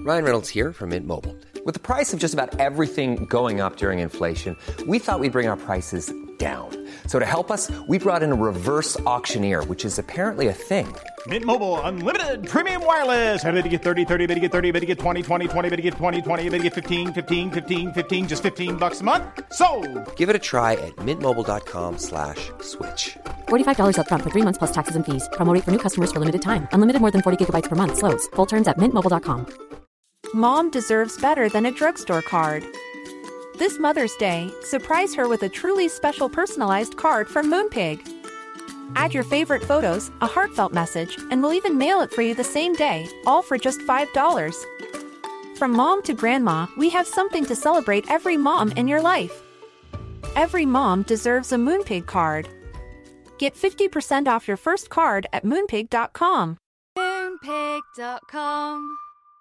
Ryan Reynolds here from Mint Mobile. With the price of just about everything going up during inflation, we thought we'd bring our prices down. So to help us, we brought in a reverse auctioneer, which is apparently a thing. Mint Mobile Unlimited Premium Wireless. How to get 30, 30, bit to get 30, bit to get 20, 20, 20, bit to get 20, 20, bit to get 15, 15, 15, 15, just $15 a month? Sold! Give it a try at mintmobile.com/switch. $45 up front for 3 months plus taxes and fees. Promo rate for new customers for limited time. Unlimited more than 40 gigabytes per month. Slows full terms at mintmobile.com. Mom deserves better than a drugstore card. This Mother's Day, surprise her with a truly special personalized card from Moonpig. Add your favorite photos, a heartfelt message, and we'll even mail it for you the same day, all for just $5. From mom to grandma, we have something to celebrate every mom in your life. Every mom deserves a Moonpig card. Get 50% off your first card at moonpig.com. Moonpig.com.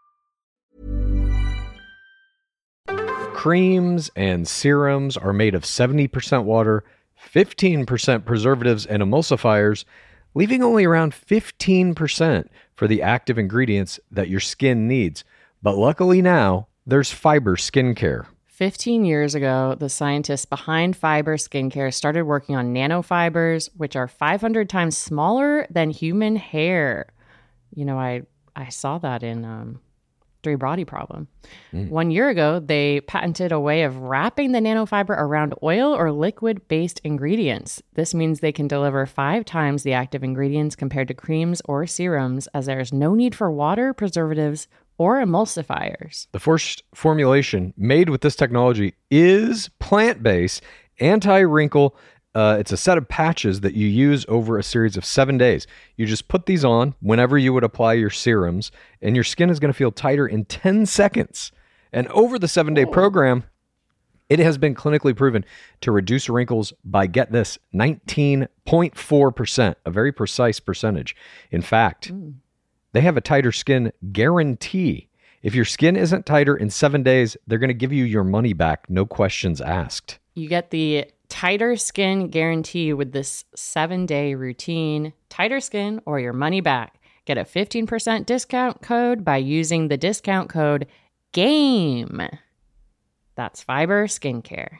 Creams and serums are made of 70% water, 15% preservatives and emulsifiers, leaving only around 15% for the active ingredients that your skin needs. But luckily now, there's Fiber Skincare. 15 years ago, the scientists behind Fiber Skincare started working on nanofibers, which are 500 times smaller than human hair. You know, I saw that in Three Body Problem. 1 year ago, they patented a way of wrapping the nanofiber around oil or liquid-based ingredients. This means they can deliver 5 times the active ingredients compared to creams or serums, as there is no need for water, preservatives, or emulsifiers. The first formulation made with this technology is plant-based, anti-wrinkle. It's a set of patches that you use over a series of 7 days. You just put these on whenever you would apply your serums, and your skin is going to feel tighter in 10 seconds. And over the 7-day program, it has been clinically proven to reduce wrinkles by, get this, 19.4%, a very precise percentage. In fact, they have a tighter skin guarantee. If your skin isn't tighter in 7 days, they're going to give you your money back, no questions asked. You get the tighter skin guarantee with this 7-day routine. Tighter skin or your money back. Get a 15% discount code by using the discount code GAME. That's Fiber Skincare.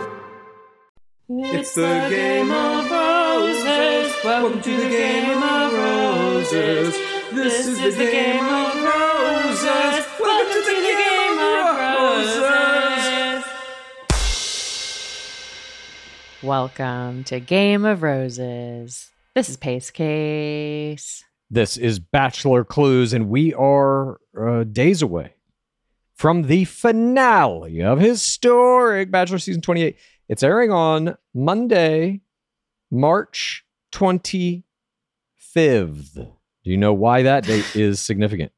It's the Game of Roses. Welcome to the Game of Roses. This is the Game of Roses. Welcome to the Game of Roses. Welcome to Game of Roses. This is Pace Case. This is Bachelor Clues, and we are days away from the finale of historic Bachelor Season 28. It's airing on Monday, March 25th. Do you know why that date is significant?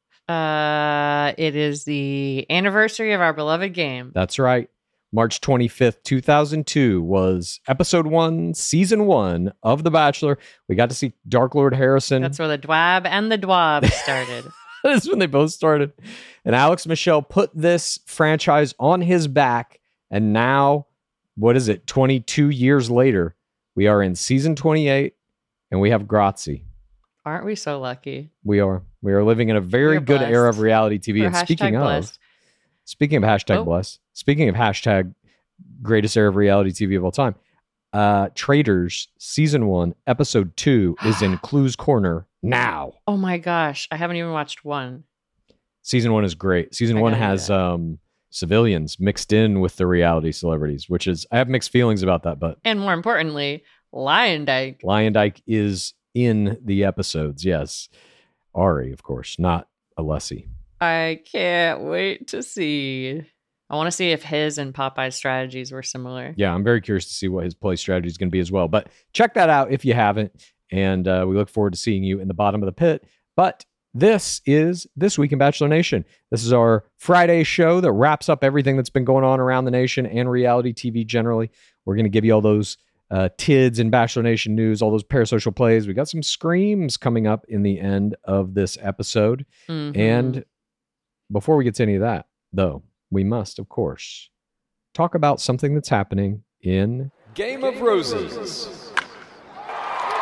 It is the anniversary of our beloved game. That's right. March 25th, 2002 was episode 1, season 1 of The Bachelor. We got to see Dark Lord Harrison. That's where the Dwab and the Dwab started. That's when they both started. And Alex Michel put this franchise on his back. And now, what is it, 22 years later, we are in season 28 and we have Grazi. Aren't we so lucky? We are. We are living in a very good blessed. era of reality TV. We're And speaking blessed. speaking of hashtag blessed, speaking of hashtag greatest era of reality TV of all time, Traitors season 1, episode 2 is in Clues Corner now. Oh my gosh. I haven't even watched one. Season 1 is great. Season 1 has civilians mixed in with the reality celebrities, which is, I have mixed feelings about that, but. And more importantly, Lion Dyke. Lion Dyke is in the episodes, yes. Ari, of course, not Alessi. I can't wait to see. I want to see if his and Popeye's strategies were similar. Yeah, I'm very curious to see what his play strategy is going to be as well. But check that out if you haven't. And we look forward to seeing you in the bottom of the pit. But this is This Week in Bachelor Nation. This is our Friday show that wraps up everything that's been going on around the nation and reality TV generally. We're going to give you all those TIDs and Bachelor Nation news, all those parasocial plays. We got some screams coming up in the end of this episode. Mm-hmm. And before we get to any of that, though, we must, of course, talk about something that's happening in Game of Roses.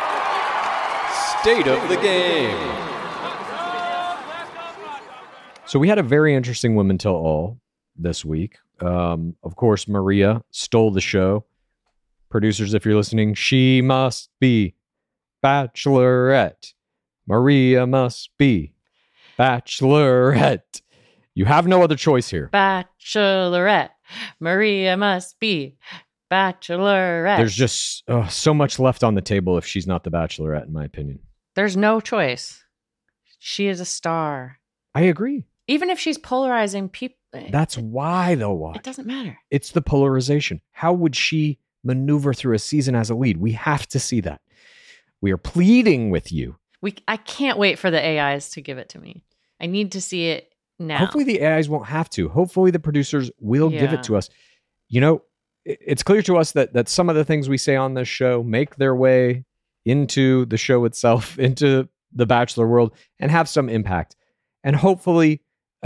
State of the game. So we had a very interesting Women Tell All this week. Of course, Maria stole the show. Producers, if you're listening, she must be Bachelorette. Maria must be Bachelorette. You have no other choice here. Bachelorette. Maria must be Bachelorette. There's just so much left on the table if she's not the Bachelorette, in my opinion. There's no choice. She is a star. I agree. Even if she's polarizing people. That's why, though, why? It doesn't matter. It's the polarization. How would she maneuver through a season as a lead? We have to see that. We are pleading with you. I can't wait for the AIs to give it to me. I need to see it now. Hopefully the AIs won't have to. Hopefully the producers will give it to us. You know, it's clear to us that some of the things we say on this show make their way into the show itself, into the Bachelor world, and have some impact. And hopefully,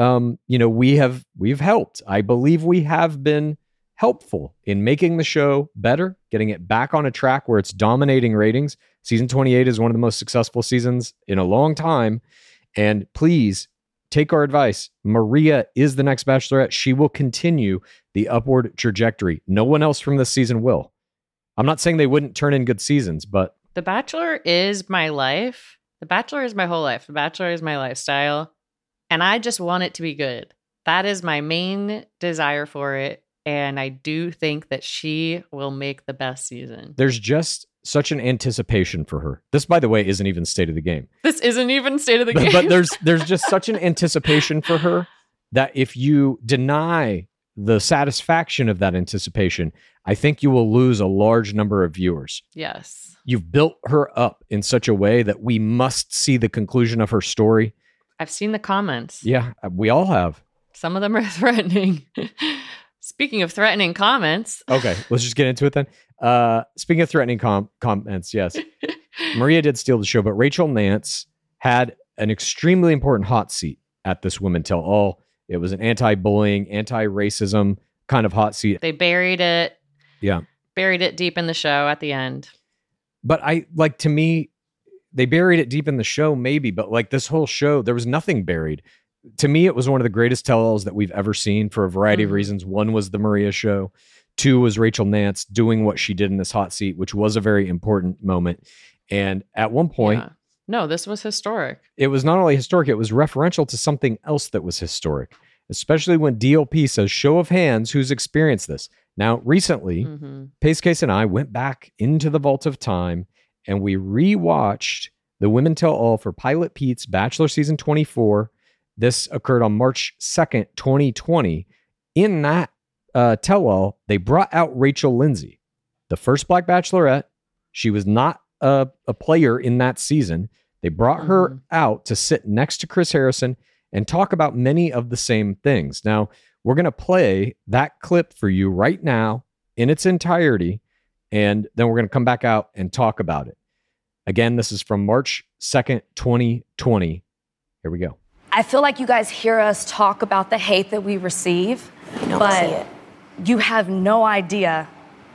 we've helped. I believe we have been helpful in making the show better, getting it back on a track where it's dominating ratings. Season 28 is one of the most successful seasons in a long time. And please take our advice. Maria is the next Bachelorette. She will continue the upward trajectory. No one else from this season will. I'm not saying they wouldn't turn in good seasons, but The Bachelor is my life. The Bachelor is my whole life. The Bachelor is my lifestyle. And I just want it to be good. That is my main desire for it. And I do think that she will make the best season. there's just such an anticipation for her. This, by the way, isn't even state of the game. This isn't even state of the game. But there's just such an anticipation for her that if you deny the satisfaction of that anticipation, I think you will lose a large number of viewers. Yes. You've built her up in such a way that we must see the conclusion of her story. I've seen the comments. Yeah, we all have. Some of them are threatening. Speaking of threatening comments. Okay, let's just get into it then. Speaking of threatening comments, yes. Maria did steal the show, but Rachel Nance had an extremely important hot seat at this Women Tell All. It was an anti-bullying, anti-racism kind of hot seat. They buried it. Yeah. Buried it deep in the show at the end. But to me, they buried it deep in the show, maybe, but like this whole show, there was nothing buried. To me, it was one of the greatest tell-alls that we've ever seen for a variety of reasons. One was the Maria show. Two was Rachel Nance doing what she did in this hot seat, which was a very important moment. And at one point... Yeah. No, this was historic. It was not only historic, it was referential to something else that was historic, especially when DLP says, show of hands, who's experienced this? Now, recently, Pace Case and I went back into the vault of time and we rewatched the Women Tell All for Pilot Pete's Bachelor Season 24. This occurred on March 2nd, 2020. In that tell-all, they brought out Rachel Lindsay, the first Black Bachelorette. She was not a player in that season. They brought her out to sit next to Chris Harrison and talk about many of the same things. Now, we're going to play that clip for you right now in its entirety, and then we're going to come back out and talk about it. Again, this is from March 2nd, 2020. Here we go. I feel like you guys hear us talk about the hate that we receive, but you have no idea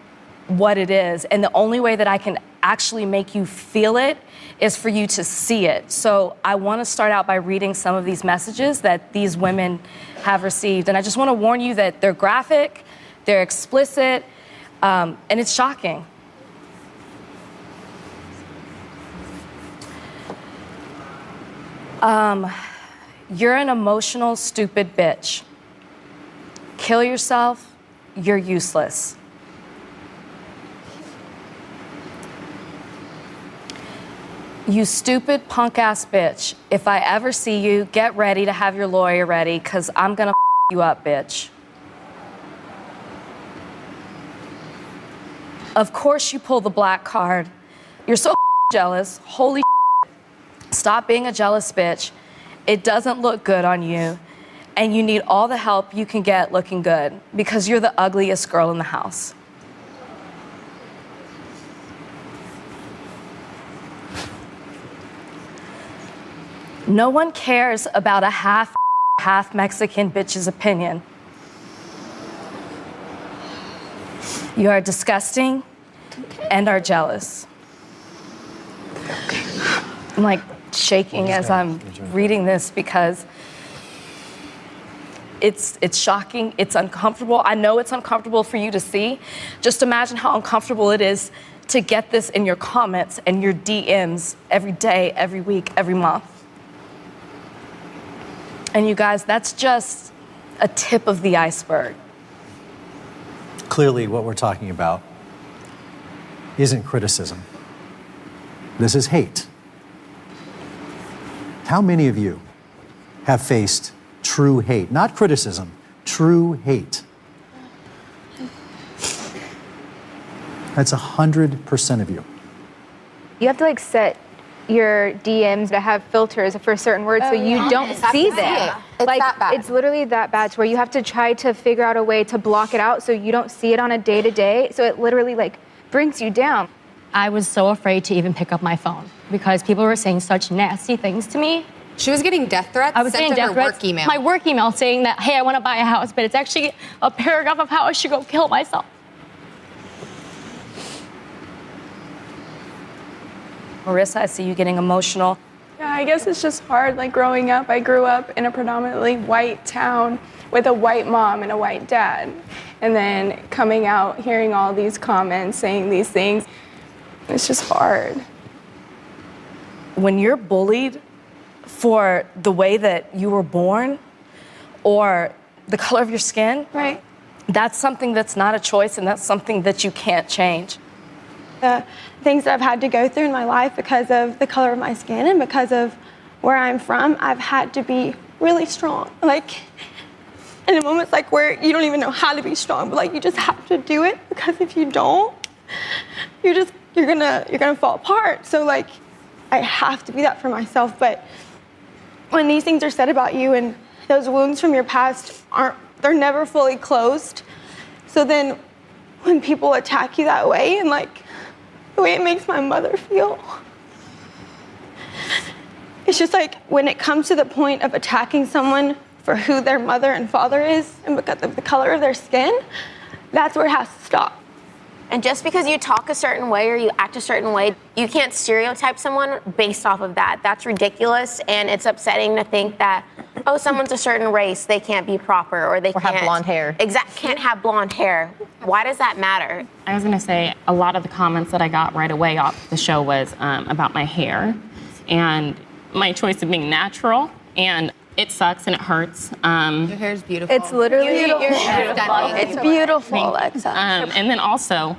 what it is. And the only way that I can actually make you feel it is for you to see it. So I want to start out by reading some of these messages that these women have received. And I just want to warn you that they're graphic, they're explicit, and it's shocking. You're an emotional, stupid bitch. Kill yourself, you're useless. You stupid punk-ass bitch. If I ever see you, get ready to have your lawyer ready, because I'm gonna you up, bitch. Of course you pull the black card. You're so jealous. Holy stop being a jealous bitch. It doesn't look good on you, and you need all the help you can get looking good, because you're the ugliest girl in the house. No one cares about a half Mexican bitch's opinion. You are disgusting and are jealous. I'm like shaking as I'm reading this because It's shocking. It's uncomfortable. I know it's uncomfortable for you to see. Just imagine how uncomfortable it is to get this in your comments and your DMs every day, every week, every month. And you guys, that's just a tip of the iceberg. Clearly, what we're talking about isn't criticism. This is hate. How many of you have faced true hate? Not criticism, true hate. That's 100% of you. You have to like set your DMs to have filters for certain words so you don't see them. It's like that bad. It's literally that bad to where you have to try to figure out a way to block it out so you don't see it on a day-to-day. So it literally like brings you down. I was so afraid to even pick up my phone because people were saying such nasty things to me. She was getting death threats. I was sent getting to death her threats. work email. My work email saying that, hey, I want to buy a house, but it's actually a paragraph of how I should go kill myself. Marissa, I see you getting emotional. Yeah, I guess it's just hard. Like growing up, I grew up in a predominantly white town with a white mom and a white dad. And then coming out, hearing all these comments, saying these things, it's just hard. When you're bullied for the way that you were born or the color of your skin, right? That's something that's not a choice, and that's something that you can't change. The things that I've had to go through in my life because of the color of my skin and because of where I'm from, I've had to be really strong. Like, in moments like where you don't even know how to be strong, but like you just have to do it because if you don't, you're gonna fall apart. So like, I have to be that for myself. But when these things are said about you and those wounds from your past they're never fully closed. So then when people attack you that way and like the way it makes my mother feel, it's just like when it comes to the point of attacking someone for who their mother and father is and because of the color of their skin, that's where it has to stop. And just because you talk a certain way or you act a certain way, you can't stereotype someone based off of that. That's ridiculous, and it's upsetting to think that, oh, someone's a certain race, they can't be proper, or they can't have blonde hair. Can't have blonde hair. Why does that matter? I was going to say a lot of the comments that I got right away off the show was about my hair and my choice of being natural, and it sucks and it hurts. Your hair's beautiful. It's literally beautiful. It's It's beautiful, Alexa. And then also,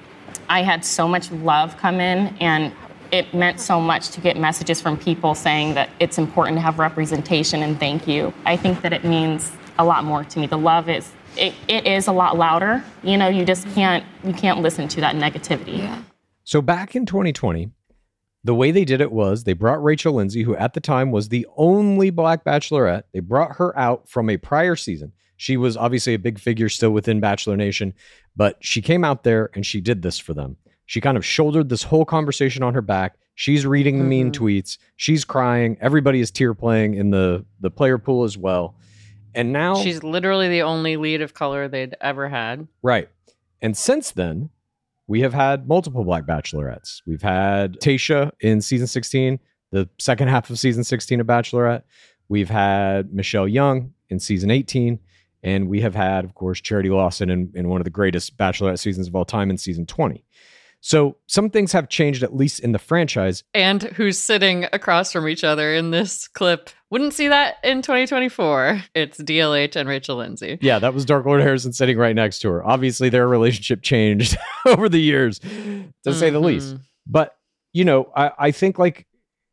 I had so much love come in, and it meant so much to get messages from people saying that it's important to have representation and thank you. I think that it means a lot more to me. The love is, it is a lot louder. You know, you just can't listen to that negativity. Yeah. So back in 2020, the way they did it was they brought Rachel Lindsay, who at the time was the only Black Bachelorette. They brought her out from a prior season. She was obviously a big figure still within Bachelor Nation, but she came out there and she did this for them. She kind of shouldered this whole conversation on her back. She's reading the mean tweets. She's crying. Everybody is tear playing in the player pool as well. And now She's literally the only lead of color they'd ever had. Right. And since then, we have had multiple Black Bachelorettes. We've had Tayshia in season 16, the second half of season 16 of Bachelorette. We've had Michelle Young in season 18. And we have had, of course, Charity Lawson in one of the greatest Bachelorette seasons of all time in season 20. So some things have changed, at least in the franchise. And who's sitting across from each other in this clip. Wouldn't see that in 2024. It's DLH and Rachel Lindsay. Yeah, that was Dark Lord Harrison sitting right next to her. Obviously, their relationship changed over the years, to say the least. But, you know, I think, like,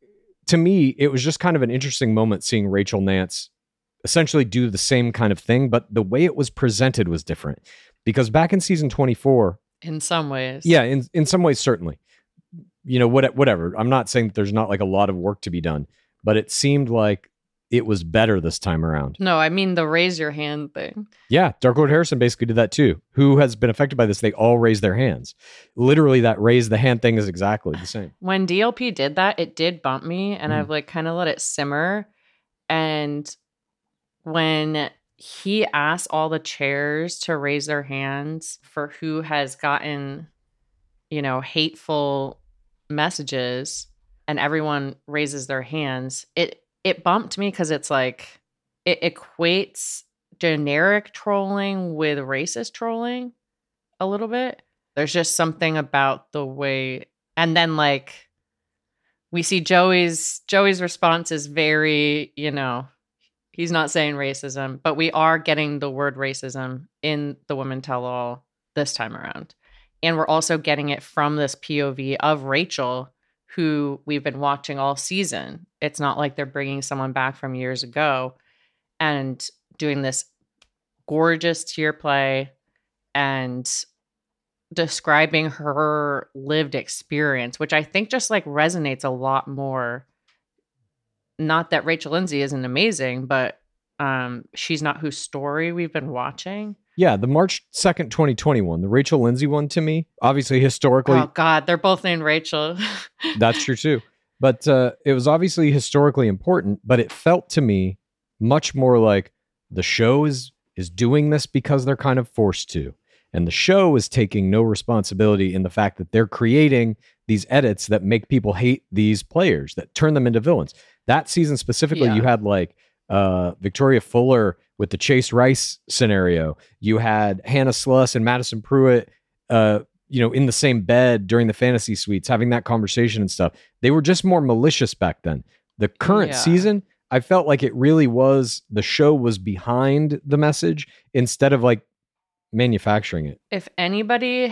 to me, it was just kind of an interesting moment seeing Rachel Nance essentially do the same kind of thing, but the way it was presented was different. Because back in season 24... In some ways. Yeah, in some ways, certainly. You know, whatever. I'm not saying that there's not like a lot of work to be done, but it seemed like it was better this time around. No, I mean the raise your hand thing. Yeah, Dark Lord Harrison basically did that too. Who has been affected by this? They all raise their hands. Literally, that raise the hand thing is exactly the same. When DLP did that, it did bump me, and I've like kind of let it simmer. And when he asked all the chairs to raise their hands for who has gotten, you know, hateful messages, and everyone raises their hands, it bumped me because it's like, it equates generic trolling with racist trolling a little bit. There's just something about the way, and then like we see Joey's response is very, he's not saying racism, but we are getting the word racism in the Women Tell All this time around. And we're also getting it from this POV of Rachel, who we've been watching all season. It's not like they're bringing someone back from years ago and doing this gorgeous tier play and describing her lived experience, which I think just like resonates a lot more. Not that Rachel Lindsay isn't amazing, but she's not whose story we've been watching. Yeah, the March 2nd, 2021, the Rachel Lindsay one to me, obviously historically. Oh God, they're both named Rachel. That's true too. But it was obviously historically important, but it felt to me much more like the show is doing this because they're kind of forced to. And the show is taking no responsibility in the fact that they're creating these edits that make people hate these players, that turn them into villains. That season specifically, you had like Victoria Fuller with the Chase Rice scenario. You had Hannah Sluss and Madison Pruitt, in the same bed during the fantasy suites, having that conversation and stuff. They were just more malicious back then. The current season, I felt like it really was, the show was behind the message instead of like manufacturing it. If anybody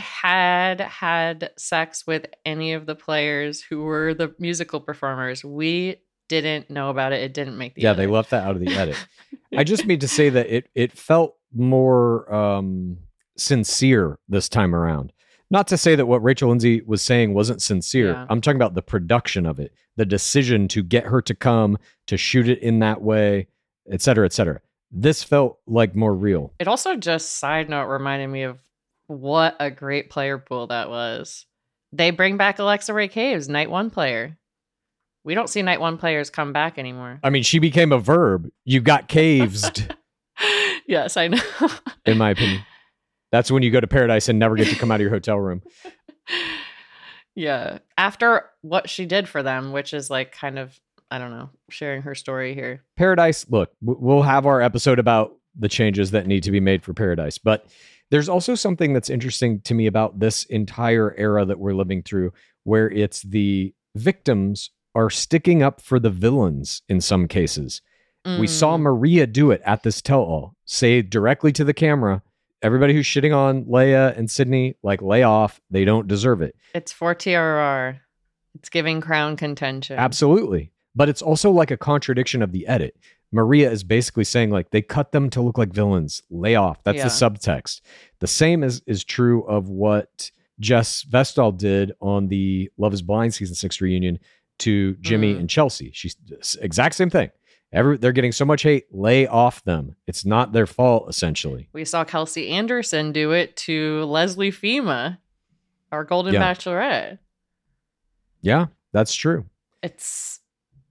had sex with any of the players who were the musical performers, we didn't know about it. It didn't make the edit. They left that out of the edit. I just mean to say that it felt more sincere this time around. Not to say that what Rachel Lindsay was saying wasn't sincere. Yeah. I'm talking about the production of it, the decision to get her to come, to shoot it in that way, et cetera, et cetera. This felt like more real. It also just, side note, reminded me of what a great player pool that was. They bring back Alexa Ray Caves, Night 1 player. We don't see Night 1 players come back anymore. I mean, she became a verb. You got cavesed. Yes, I know. In my opinion. That's when you go to paradise and never get to come out of your hotel room. Yeah. After what she did for them, which is like kind of, I don't know, sharing her story here. Paradise, look, we'll have our episode about the changes that need to be made for Paradise. But there's also something that's interesting to me about this entire era that we're living through, where it's the victims are sticking up for the villains in some cases. We saw Maria do it at this tell-all, say directly to the camera, everybody who's shitting on Leia and Sydney, like, lay off. They don't deserve it. It's for TRR. It's giving crown contention. Absolutely. But it's also like a contradiction of the edit. Maria is basically saying, like, they cut them to look like villains. Lay off. That's the subtext. The same is true of what Jess Vestal did on the Love is Blind season 6 reunion to Jimmy and Chelsea. She's exact same thing. They're getting so much hate. Lay off them. It's not their fault, essentially. We saw Kelsey Anderson do it to Leslie Fema, our Golden Bachelorette. Yeah, that's true. It's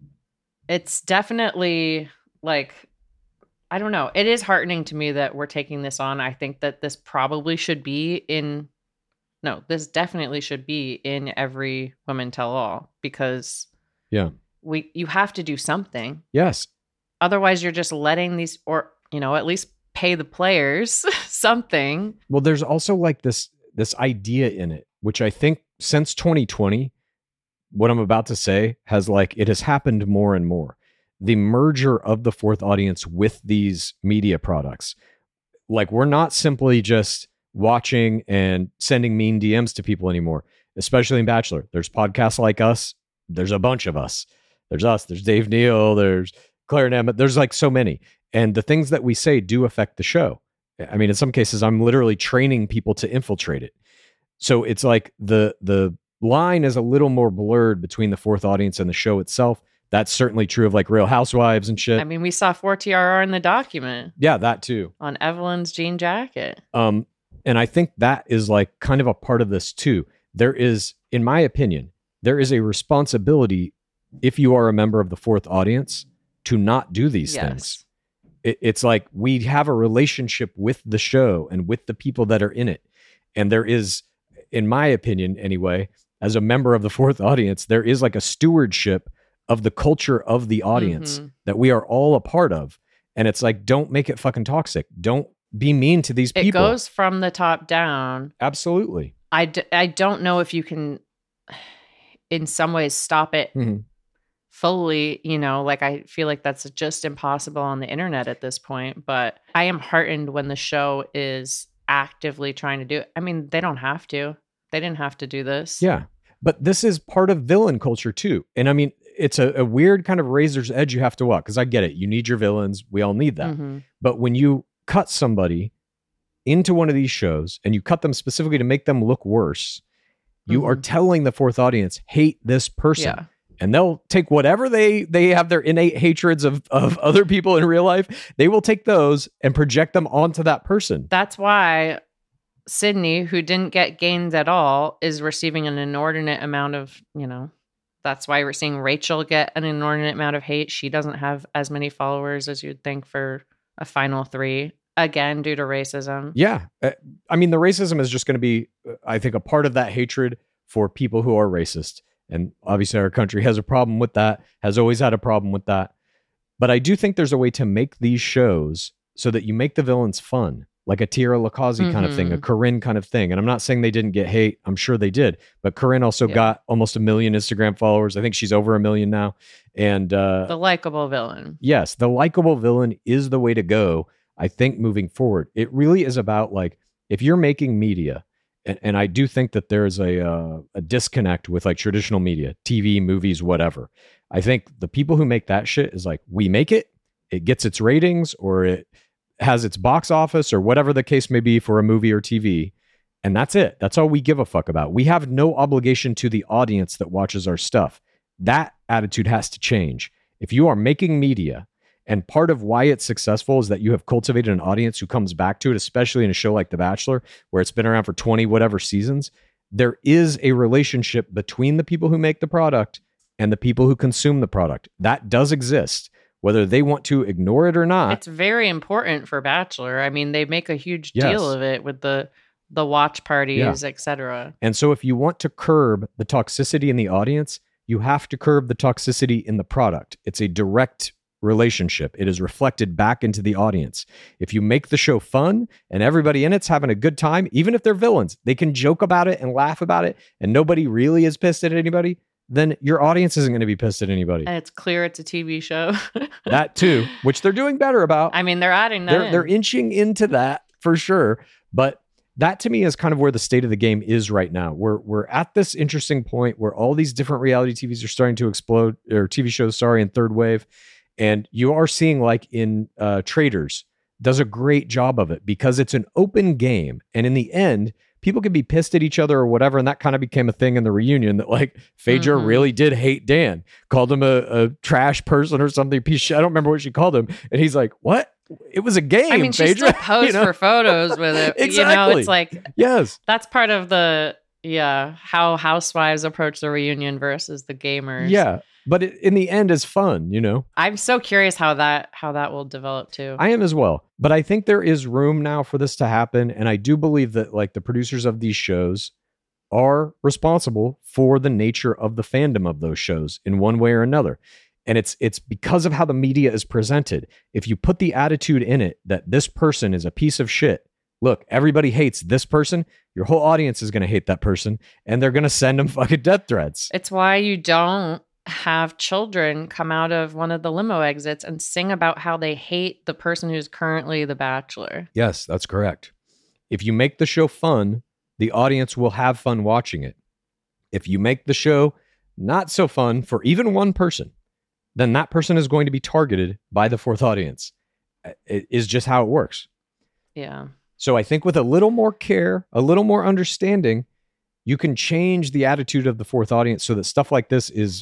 definitely like, I don't know. It is heartening to me that we're taking this on. I think that this probably should be this definitely should be in every Women Tell All, because you have to do something. Yes. Otherwise you're just letting these, or, at least pay the players something. Well, there's also like this idea in it, which I think since 2020, what I'm about to say it has happened more and more. The merger of the fourth audience with these media products. Like, we're not simply just watching and sending mean DMs to people anymore, especially in Bachelor. There's podcasts like us. There's a bunch of us. There's us. There's Dave Neal. There's Claire and Emma. There's like so many. And the things that we say do affect the show. I mean, in some cases, I'm literally training people to infiltrate it. So it's like the line is a little more blurred between the fourth audience and the show itself. That's certainly true of like Real Housewives and shit. I mean, we saw 4TRR in the document. Yeah, that too. On Evelyn's jean jacket. And I think that is like kind of a part of this too. There is, in my opinion, there is a responsibility, if you are a member of the fourth audience, to not do these things. It's like we have a relationship with the show and with the people that are in it. And there is, in my opinion anyway, as a member of the fourth audience, there is like a stewardship of the culture of the audience that we are all a part of. And it's like, don't make it fucking toxic. Don't be mean to these people. It goes from the top down. Absolutely. I don't know if you can, in some ways, stop it fully. Like I feel like that's just impossible on the internet at this point. But I am heartened when the show is actively trying to do it. I mean, they don't have to. They didn't have to do this. Yeah. But this is part of villain culture too. And I mean, it's a weird kind of razor's edge you have to walk, because I get it. You need your villains. We all need that. But when you cut somebody into one of these shows and you cut them specifically to make them look worse, you are telling the fourth audience, hate this person. Yeah. And they'll take whatever they have their innate hatreds of other people in real life. They will take those and project them onto that person. That's why Sydney, who didn't get gains at all, is receiving an inordinate amount of, that's why we're seeing Rachel get an inordinate amount of hate. She doesn't have as many followers as you'd think for a final three, again, due to racism. Yeah. I mean, the racism is just going to be, I think, a part of that hatred for people who are racist. And obviously our country has a problem with that, has always had a problem with that. But I do think there's a way to make these shows so that you make the villains fun, like a Tierra Lakazi kind of thing, a Corinne kind of thing. And I'm not saying they didn't get hate. I'm sure they did. But Corinne also got almost 1 million Instagram followers. I think she's over 1 million now. And the likable villain. Yes, the likable villain is the way to go, I think, moving forward. It really is about, like, if you're making media, and I do think that there's a disconnect with like traditional media, TV, movies, whatever. I think the people who make that shit is like, we make it, it gets its ratings, or it has its box office, or whatever the case may be for a movie or TV. And that's it. That's all we give a fuck about. We have no obligation to the audience that watches our stuff. That attitude has to change. If you are making media, and part of why it's successful is that you have cultivated an audience who comes back to it, especially in a show like The Bachelor, where it's been around for 20 whatever seasons. There is a relationship between the people who make the product and the people who consume the product. That does exist, whether they want to ignore it or not. It's very important for Bachelor. I mean, they make a huge deal of it with the watch parties, etc. And so if you want to curb the toxicity in the audience, you have to curb the toxicity in the product. It's a direct relationship. It is reflected back into the audience. If you make the show fun and everybody in it's having a good time, even if they're villains, they can joke about it and laugh about it, and nobody really is pissed at anybody, then your audience isn't going to be pissed at anybody. And it's clear it's a TV show. That too, which they're doing better about. I mean, they're adding that. They're inching into that for sure. But that to me is kind of where the state of the game is right now. We're at this interesting point where all these different reality TVs are starting to explode, or TV shows, in third wave. And you are seeing, like in Traitors, does a great job of it because it's an open game. And in the end, people can be pissed at each other or whatever. And that kind of became a thing in the reunion, that like Phaedra really did hate Dan, called him a trash person or something. Piece of shit. I don't remember what she called him. And he's like, what? It was a game. I mean, she Phaedra. still posed for photos with it. Exactly. It's like, yes, that's part of the, how housewives approach the reunion versus the gamers. Yeah. But in the end is fun, I'm so curious how that will develop too. I am as well. But I think there is room now for this to happen. And I do believe that like the producers of these shows are responsible for the nature of the fandom of those shows in one way or another. And it's because of how the media is presented. If you put the attitude in it that this person is a piece of shit, look, everybody hates this person, your whole audience is going to hate that person, and they're going to send them fucking death threats. It's why you don't have children come out of one of the limo exits and sing about how they hate the person who's currently the Bachelor. Yes, that's correct. If you make the show fun, the audience will have fun watching it. If you make the show not so fun for even one person, then that person is going to be targeted by the fourth audience. It is just how it works. Yeah. So I think with a little more care, a little more understanding, you can change the attitude of the fourth audience so that stuff like this is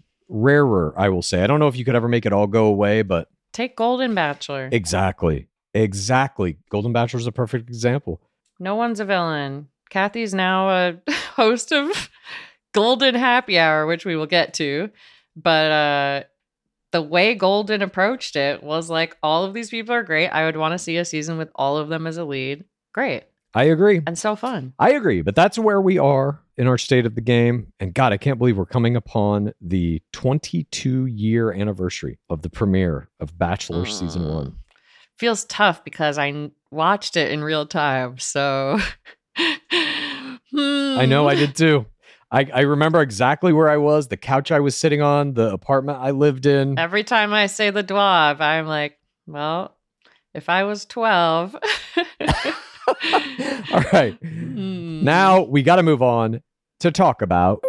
rarer, I will say. I don't know if you could ever make it all go away, but... Take Golden Bachelor. Exactly. Golden Bachelor is a perfect example. No one's a villain. Kathy's now a host of Golden Happy Hour, which we will get to. But the way Golden approached it was like, all of these people are great. I would want to see a season with all of them as a lead. Great. I agree. And so fun. I agree, but that's where we are in our state of the game. And God, I can't believe we're coming upon the 22-year anniversary of the premiere of Bachelor Season 1. Feels tough because I watched it in real time. So I know, I did too. I remember exactly where I was, the couch I was sitting on, the apartment I lived in. Every time I say the dwarf, I'm like, well, if I was 12. All right. Now we got to move on to talk about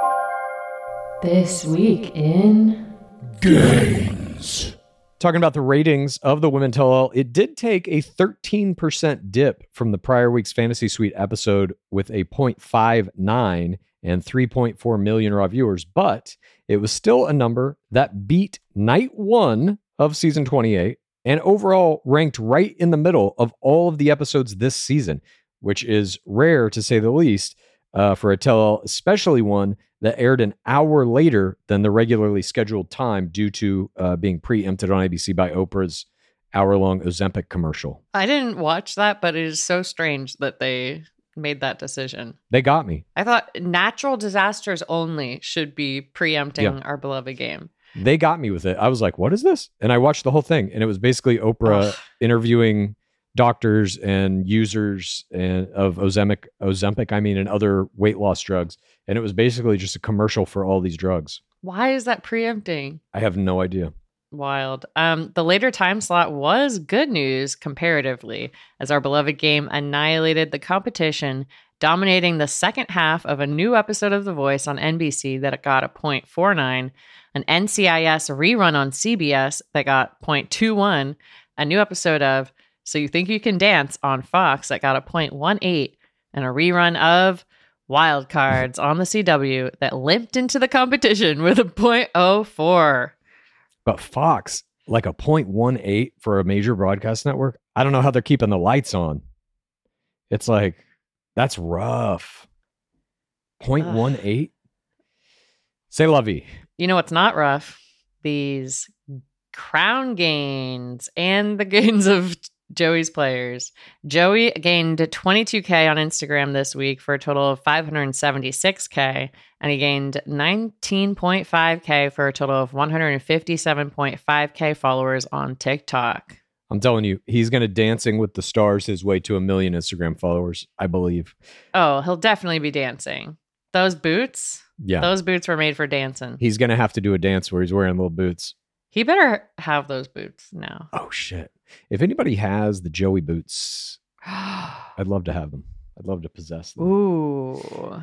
This Week in Games. Talking about the ratings of the Women Tell All, it did take a 13% dip from the prior week's Fantasy Suite episode with a 0.59 and 3.4 million raw viewers, but it was still a number that beat night 1 of season 28 and overall ranked right in the middle of all of the episodes this season, which is rare to say the least for a tell-all, especially one that aired an hour later than the regularly scheduled time due to being preempted on ABC by Oprah's hour-long Ozempic commercial. I didn't watch that, but it is so strange that they made that decision. They got me. I thought natural disasters only should be preempting our beloved game. They got me with it. I was like, what is this? And I watched the whole thing, and it was basically Oprah interviewing doctors and users of Ozempic, and other weight loss drugs. And it was basically just a commercial for all these drugs. Why is that preempting? I have no idea. Wild. The later time slot was good news comparatively, as our beloved game annihilated the competition, dominating the second half of a new episode of The Voice on NBC that got a 0.49, an NCIS rerun on CBS that got 0.21, a new episode of So You Think You Can Dance on Fox that got a 0.18, and a rerun of Wild Cards on the CW that limped into the competition with a 0.04. But Fox, like a 0.18 for a major broadcast network, I don't know how they're keeping the lights on. It's like, that's rough. 0.18? C'est la vie. You know what's not rough? These crown gains and the gains of Joey's players. Joey gained 22K on Instagram this week for a total of 576K, and he gained 19.5K for a total of 157.5K followers on TikTok. I'm telling you, he's going to Dancing with the Stars his way to 1 million Instagram followers, I believe. Oh, he'll definitely be dancing. Those boots? Yeah. Those boots were made for dancing. He's going to have to do a dance where he's wearing little boots. He better have those boots now. Oh, shit. If anybody has the Joey boots, I'd love to have them. I'd love to possess them. Ooh.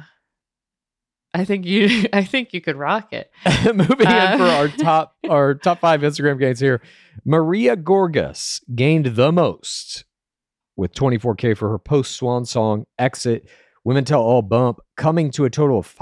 I think you could rock it. Moving in for our top 5 Instagram gains here. Maria Gorgas gained the most with 24K for her post-Swan song Exit. Women Tell All bump coming to a total of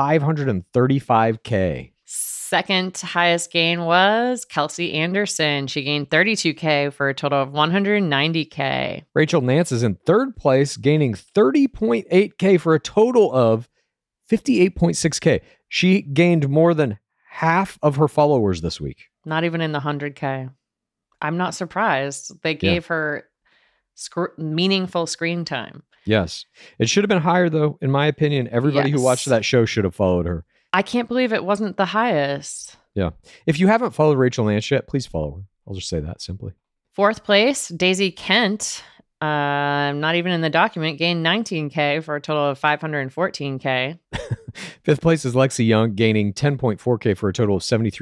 535K. Second highest gain was Kelsey Anderson. She gained 32K for a total of 190K. Rachel Nance is in third place, gaining 30.8K for a total of 58.6K. She gained more than half of her followers this week. Not even in the 100K. I'm not surprised. They gave her meaningful screen time. Yes. It should have been higher, though, in my opinion. Everybody who watched that show should have followed her. I can't believe it wasn't the highest. Yeah. If you haven't followed Rachel Nance yet, please follow her. I'll just say that simply. Fourth place, Daisy Kent, not even in the document, gained 19K for a total of 514K. Fifth place is Lexi Young, gaining 10.4K for a total of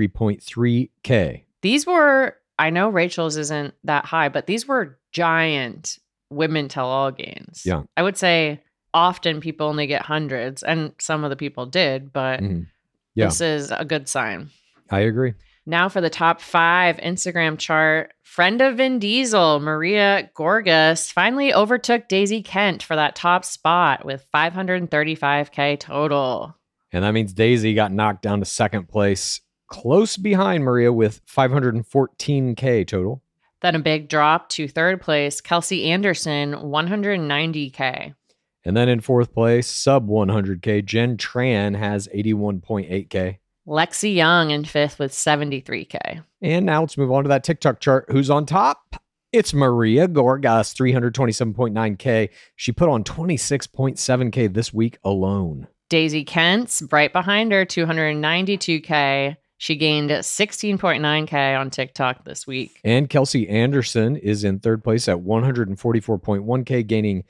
73.3K. These were, I know Rachel's isn't that high, but these were giant Women Tell All gains. Yeah. I would say often people only get hundreds, and some of the people did, but this is a good sign. I agree. Now for the top 5 Instagram chart. Friend of Vin Diesel, Maria Gorgas, finally overtook Daisy Kent for that top spot with 535K total. And that means Daisy got knocked down to second place, close behind Maria with 514K total. Then a big drop to third place, Kelsey Anderson, 190K. And then in fourth place, sub 100K, Jen Tran has 81.8K. Lexi Young in fifth with 73K. And now let's move on to that TikTok chart. Who's on top? It's Maria Gorgas, 327.9K. She put on 26.7K this week alone. Daisy Kent's right behind her, 292K. She gained 16.9K on TikTok this week. And Kelsey Anderson is in third place at 144.1K, gaining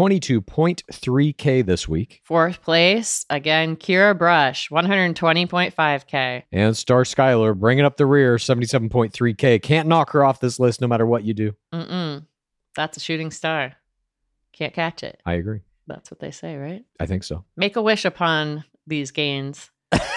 22.3K this week. Fourth place, again, Kira Brush, 120.5K. And Star Skylar bringing up the rear, 77.3K. Can't knock her off this list no matter what you do. That's a shooting star. Can't catch it. I agree. That's what they say, right? I think so. Make a wish upon these gains.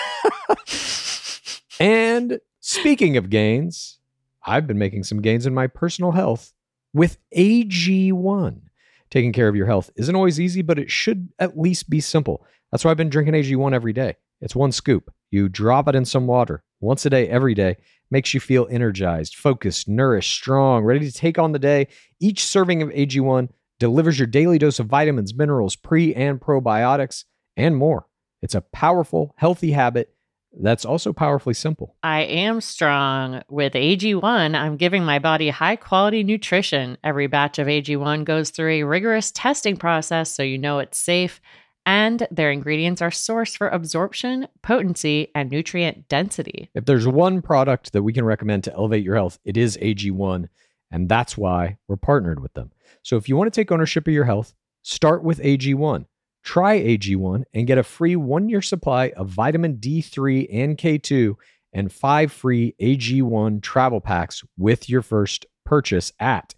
And speaking of gains, I've been making some gains in my personal health with AG1. Taking care of your health isn't always easy, but it should at least be simple. That's why I've been drinking AG1 every day. It's one scoop. You drop it in some water once a day, every day. Makes you feel energized, focused, nourished, strong, ready to take on the day. Each serving of AG1 delivers your daily dose of vitamins, minerals, pre- and probiotics, and more. It's a powerful, healthy habit that's also powerfully simple. I am strong. With AG1, I'm giving my body high-quality nutrition. Every batch of AG1 goes through a rigorous testing process so you know it's safe, and their ingredients are sourced for absorption, potency, and nutrient density. If there's one product that we can recommend to elevate your health, it is AG1, and that's why we're partnered with them. So if you want to take ownership of your health, start with AG1. Try AG1 and get a free 1-year supply of vitamin D3 and K2 and 5 free AG1 travel packs with your first purchase at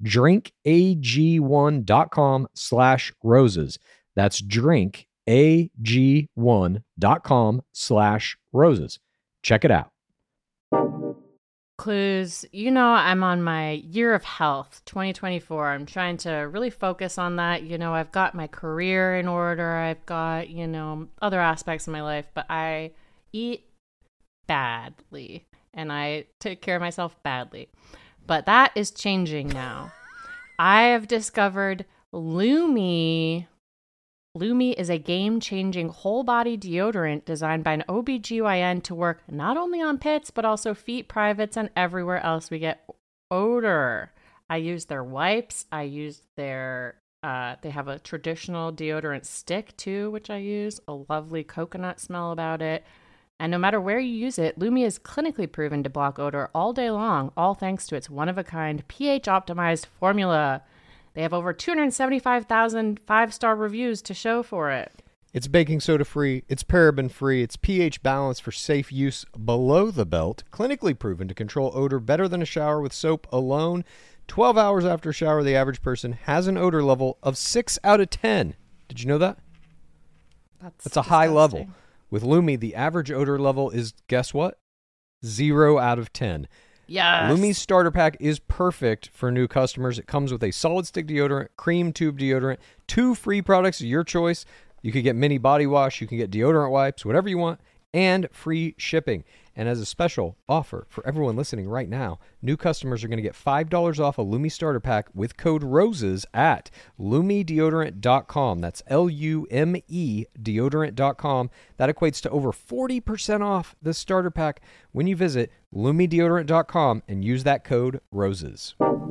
drinkag1.com/roses. That's drinkag1.com/roses. Check it out. Clues, I'm on my year of health, 2024. I'm trying to really focus on that. I've got my career in order. I've got, other aspects of my life, but I eat badly and I take care of myself badly. But that is changing now. I have discovered Lumi. Lumi is a game-changing whole-body deodorant designed by an OBGYN to work not only on pits, but also feet, privates, and everywhere else we get odor. I use their wipes. I use their, they have a traditional deodorant stick too, which I use. A lovely coconut smell about it. And no matter where you use it, Lumi is clinically proven to block odor all day long, all thanks to its one-of-a-kind pH-optimized formula. They have over 275,000 five-star reviews to show for it. It's baking soda free, it's paraben free, it's pH balanced for safe use below the belt, clinically proven to control odor better than a shower with soap alone. 12 hours after a shower, the average person has an odor level of 6 out of 10. Did you know that? That's a high level. With Lumi, the average odor level is, guess what? 0 out of 10. Yes. Lumi's starter pack is perfect for new customers. It comes with a solid stick deodorant, cream tube deodorant, 2 free products of your choice. You can get mini body wash, you can get deodorant wipes, whatever you want, and free shipping. And as a special offer for everyone listening right now, new customers are going to get $5 off a Lumi starter pack with code ROSES at LumiDeodorant.com. That's LUME deodorant.com. That equates to over 40% off this starter pack when you visit LumiDeodorant.com and use that code ROSES.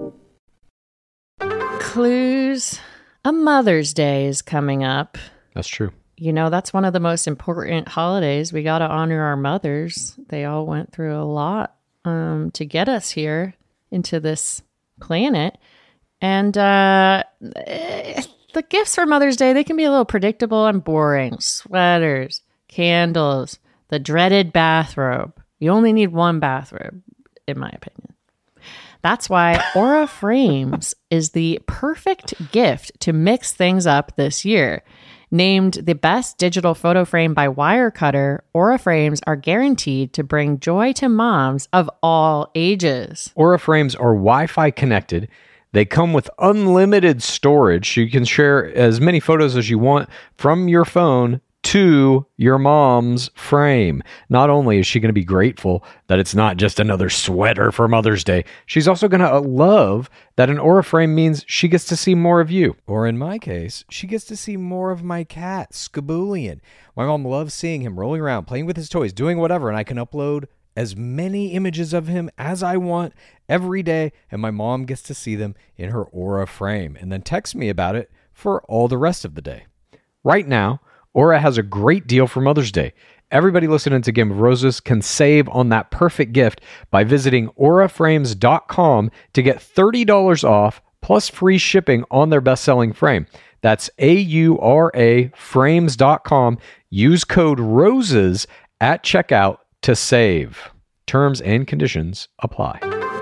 Clues. A Mother's Day is coming up. That's true. That's one of the most important holidays. We got to honor our mothers. They all went through a lot to get us here into this planet. And the gifts for Mother's Day, they can be a little predictable and boring. Sweaters, candles, the dreaded bathrobe. You only need one bathrobe, in my opinion. That's why Aura Frames is the perfect gift to mix things up this year. Named the best digital photo frame by Wirecutter, Aura Frames are guaranteed to bring joy to moms of all ages. Aura Frames are Wi-Fi connected. They come with unlimited storage. You can share as many photos as you want from your phone to your mom's frame. Not only is she going to be grateful that it's not just another sweater for Mother's Day, she's also going to love that an Aura frame means she gets to see more of you. Or in my case, she gets to see more of my cat, Skaboolian. My mom loves seeing him rolling around, playing with his toys, doing whatever, and I can upload as many images of him as I want every day, and my mom gets to see them in her Aura frame and then text me about it for all the rest of the day. Right now, Aura has a great deal for Mother's Day. Everybody listening to Game of Roses can save on that perfect gift by visiting auraframes.com to get $30 off plus free shipping on their best-selling frame. That's AURA frames.com. Use code ROSES at checkout to save. Terms and conditions apply.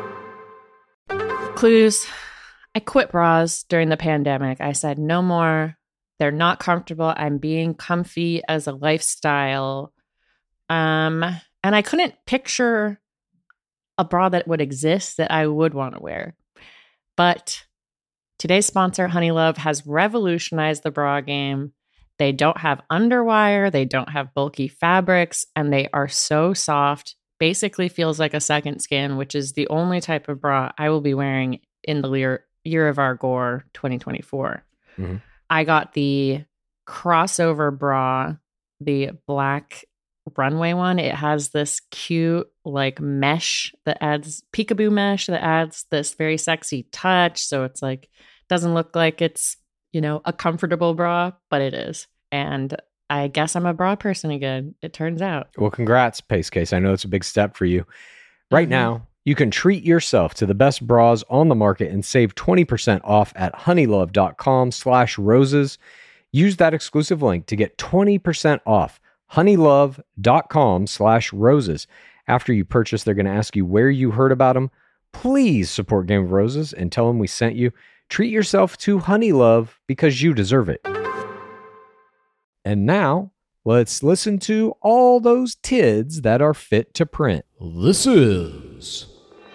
Clues. I quit bras during the pandemic. I said no more. They're not comfortable. I'm being comfy as a lifestyle. And I couldn't picture a bra that would exist that I would want to wear. But today's sponsor, Honeylove, has revolutionized the bra game. They don't have underwire, they don't have bulky fabrics, and they are so soft. Basically feels like a second skin, which is the only type of bra I will be wearing in the year of our gore 2024. Mm-hmm. I got the crossover bra, the black runway one. It has this cute like mesh that adds peekaboo mesh that adds this very sexy touch. So it's like, doesn't look like it's, you know, a comfortable bra, but it is. And I guess I'm a bra person again, it turns out. Well, congrats, Pace Case. I know it's a big step for you. Right now, you can treat yourself to the best bras on the market and save 20% off at honeylove.com/roses. Use that exclusive link to get 20% off. honeylove.com/roses. After you purchase, they're going to ask you where you heard about them. Please support Game of Roses and tell them we sent you. Treat yourself to Honeylove because you deserve it. And now, let's listen to all those tids that are fit to print. This is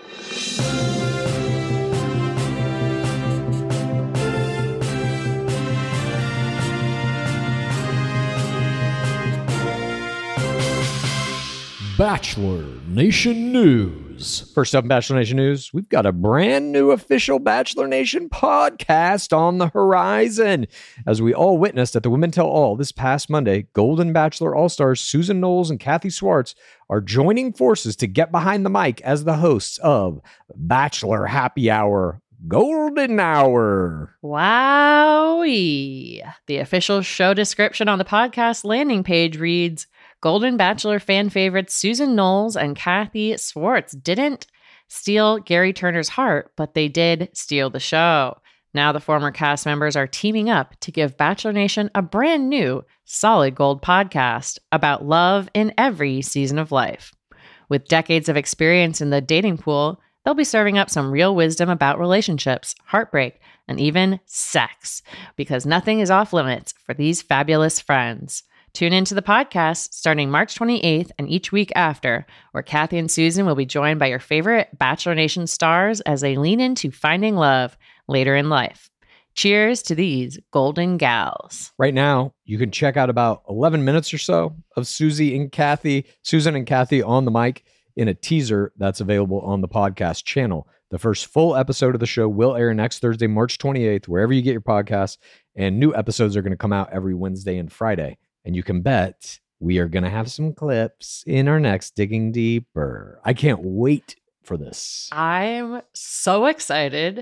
Bachelor Nation News. First up in Bachelor Nation News, we've got a brand new official Bachelor Nation podcast on the horizon. As we all witnessed at the Women Tell All this past Monday, Golden Bachelor All-Stars Susan Knowles and Kathy Swartz are joining forces to get behind the mic as the hosts of Bachelor Happy Hour Golden Hour. Wowee. The official show description on the podcast landing page reads, Golden Bachelor fan favorites Susan Knowles and Kathy Swartz didn't steal Gary Turner's heart, but they did steal the show. Now the former cast members are teaming up to give Bachelor Nation a brand new solid gold podcast about love in every season of life. With decades of experience in the dating pool, they'll be serving up some real wisdom about relationships, heartbreak, and even sex, because nothing is off limits for these fabulous friends. Tune into the podcast starting March 28th and each week after, where Kathy and Susan will be joined by your favorite Bachelor Nation stars as they lean into finding love later in life. Cheers to these golden gals. Right now, you can check out about 11 minutes or so of Susan and Kathy on the mic in a teaser that's available on the podcast channel. The first full episode of the show will air next Thursday, March 28th, wherever you get your podcasts, and new episodes are going to come out every Wednesday and Friday. And you can bet we are going to have some clips in our next Digging Deeper. I can't wait for this. I'm so excited.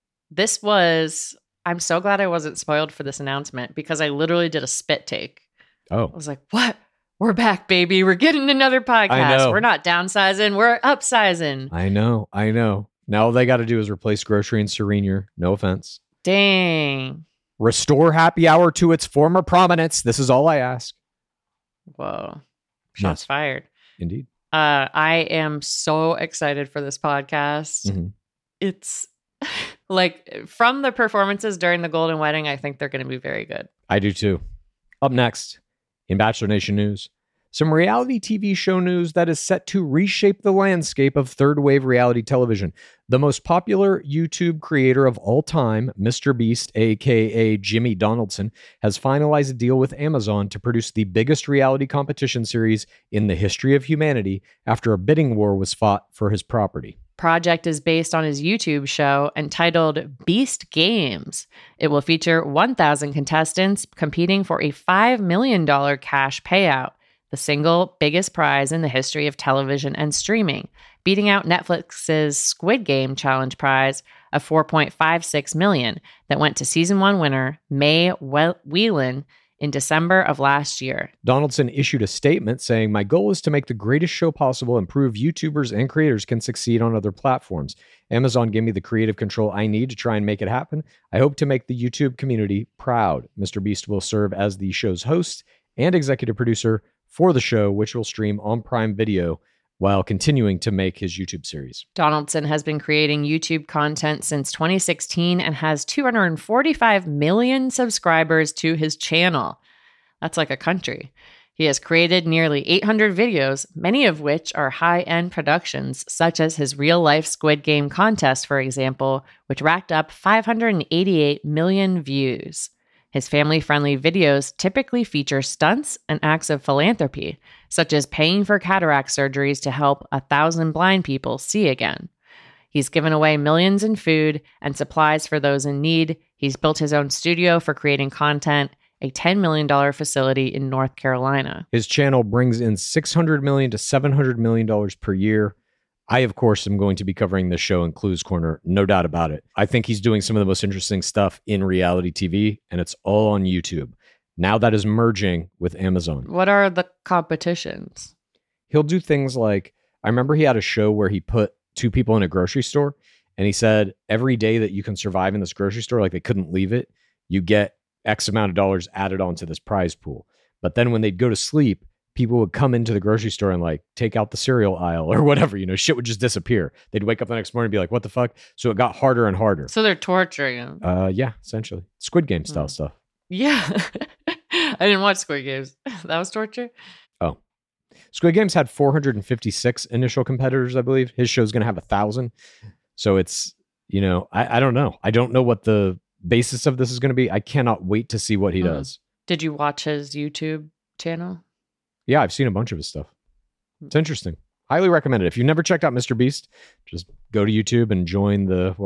I'm so glad I wasn't spoiled for this announcement because I literally did a spit take. Oh. I was like, what? We're back, baby. We're getting another podcast. We're not downsizing. We're upsizing. I know. Now all they got to do is replace Grocery and Serenior. No offense. Dang. Restore Happy Hour to its former prominence. This is all I ask. Whoa. Shots fired. Indeed. I am so excited for this podcast. Mm-hmm. It's like from the performances during the Golden Wedding, I think they're going to be very good. I do too. Up next in Bachelor Nation News, some reality TV show news that is set to reshape the landscape of third wave reality television. The most popular YouTube creator of all time, Mr. Beast, aka Jimmy Donaldson, has finalized a deal with Amazon to produce the biggest reality competition series in the history of humanity after a bidding war was fought for his property. Project is based on his YouTube show entitled Beast Games. It will feature 1,000 contestants competing for a $5 million cash payout, the single biggest prize in the history of television and streaming, beating out Netflix's Squid Game Challenge prize of $4.56 million that went to season 1 winner May Whelan in December of last year. Donaldson issued a statement saying, "My goal is to make the greatest show possible and prove YouTubers and creators can succeed on other platforms. Amazon gave me the creative control I need to try and make it happen. I hope to make the YouTube community proud." Mr. Beast will serve as the show's host and executive producer for the show, which will stream on Prime Video while continuing to make his YouTube series. Donaldson has been creating YouTube content since 2016 and has 245 million subscribers to his channel. That's like a country. He has created nearly 800 videos, many of which are high-end productions, such as his real-life Squid Game contest, for example, which racked up 588 million views. His family-friendly videos typically feature stunts and acts of philanthropy, such as paying for cataract surgeries to help 1,000 blind people see again. He's given away millions in food and supplies for those in need. He's built his own studio for creating content, a $10 million facility in North Carolina. His channel brings in $600 million to $700 million per year. I, of course, am going to be covering this show in Clues Corner, no doubt about it. I think he's doing some of the most interesting stuff in reality TV, and it's all on YouTube. Now that is merging with Amazon. What are the competitions? He'll do things like, I remember he had a show where he put two people in a grocery store, and he said, every day that you can survive in this grocery store, like they couldn't leave it, you get X amount of dollars added onto this prize pool. But then when they'd go to sleep, people would come into the grocery store and like take out the cereal aisle or whatever, shit would just disappear. They'd wake up the next morning and be like, what the fuck? So it got harder and harder. So they're torturing him. Yeah, essentially. Squid Game style stuff. Yeah. I didn't watch Squid Games. That was torture? Oh. Squid Games had 456 initial competitors, I believe. His show's going to have 1,000. So it's, I don't know. I don't know what the basis of this is going to be. I cannot wait to see what he does. Did you watch his YouTube channel? Yeah, I've seen a bunch of his stuff. It's interesting. Highly recommend it. If you've never checked out Mr. Beast, just go to YouTube and join the,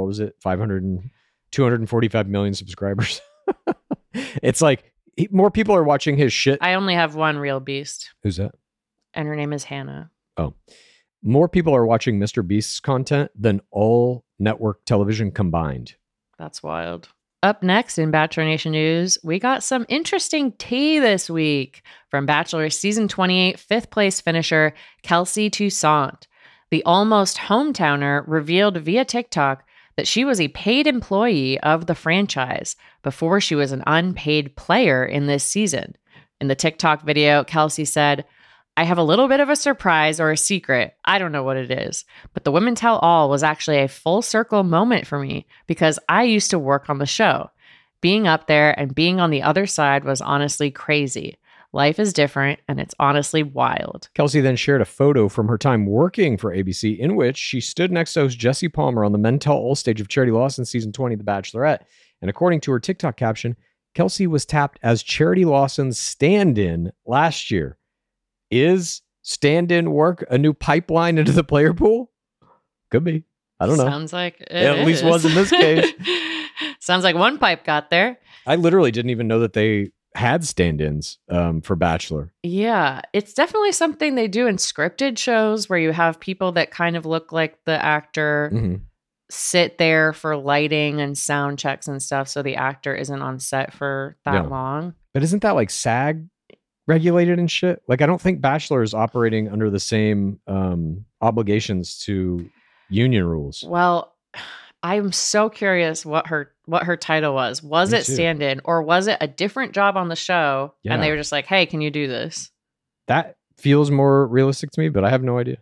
245 million subscribers. It's like more people are watching his shit. I only have one real beast. Who's that? And her name is Hannah. Oh. More people are watching Mr. Beast's content than all network television combined. That's wild. Up next in Bachelor Nation news, we got some interesting tea this week from Bachelor Season 28 fifth place finisher Kelsey Toussaint. The almost hometowner revealed via TikTok that she was a paid employee of the franchise before she was an unpaid player in this season. In the TikTok video, Kelsey said, "I have a little bit of a surprise or a secret. I don't know what it is. But the Women Tell All was actually a full circle moment for me because I used to work on the show. Being up there and being on the other side was honestly crazy. Life is different and it's honestly wild." Kelsey then shared a photo from her time working for ABC in which she stood next to host Jesse Palmer on the Men Tell All stage of Charity Lawson's season 20, The Bachelorette. And according to her TikTok caption, Kelsey was tapped as Charity Lawson's stand-in last year. Is stand-in work a new pipeline into the player pool? Could be. I don't know. Sounds like it at least was in this case. Sounds like one pipe got there. I literally didn't even know that they had stand-ins for Bachelor. Yeah, it's definitely something they do in scripted shows where you have people that kind of look like the actor sit there for lighting and sound checks and stuff, so the actor isn't on set for that long. But isn't that like SAG regulated and shit? Like, I don't think Bachelor is operating under the same obligations to union rules. Well, I'm so curious what her title was. Was it stand-in or was it a different job on the show? Yeah. And they were just like, "Hey, can you do this?" That feels more realistic to me, but I have no idea.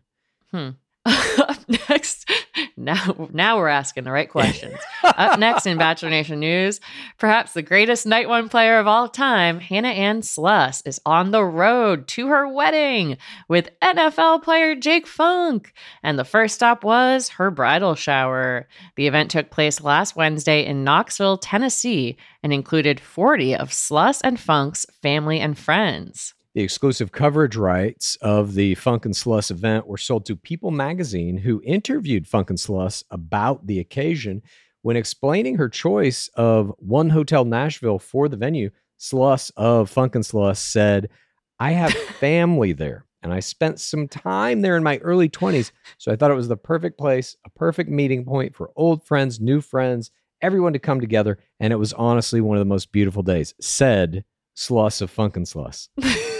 Up next, now we're asking the right questions. Up next in Bachelor Nation news, perhaps the greatest Night One player of all time, Hannah Ann Sluss, is on the road to her wedding with NFL player Jake Funk. And the first stop was her bridal shower. The event took place last Wednesday in Knoxville, Tennessee, and included 40 of Sluss and Funk's family and friends. The exclusive coverage rights of the Funk and Sluss event were sold to People magazine, who interviewed Funk and Sluss about the occasion. When explaining her choice of One Hotel Nashville for the venue, Sluss of Funk and Sluss said, "I have family there, and I spent some time there in my early 20s, so I thought it was the perfect place, a perfect meeting point for old friends, new friends, everyone to come together, and it was honestly one of the most beautiful days," said Sluss of Funkin' Sluss.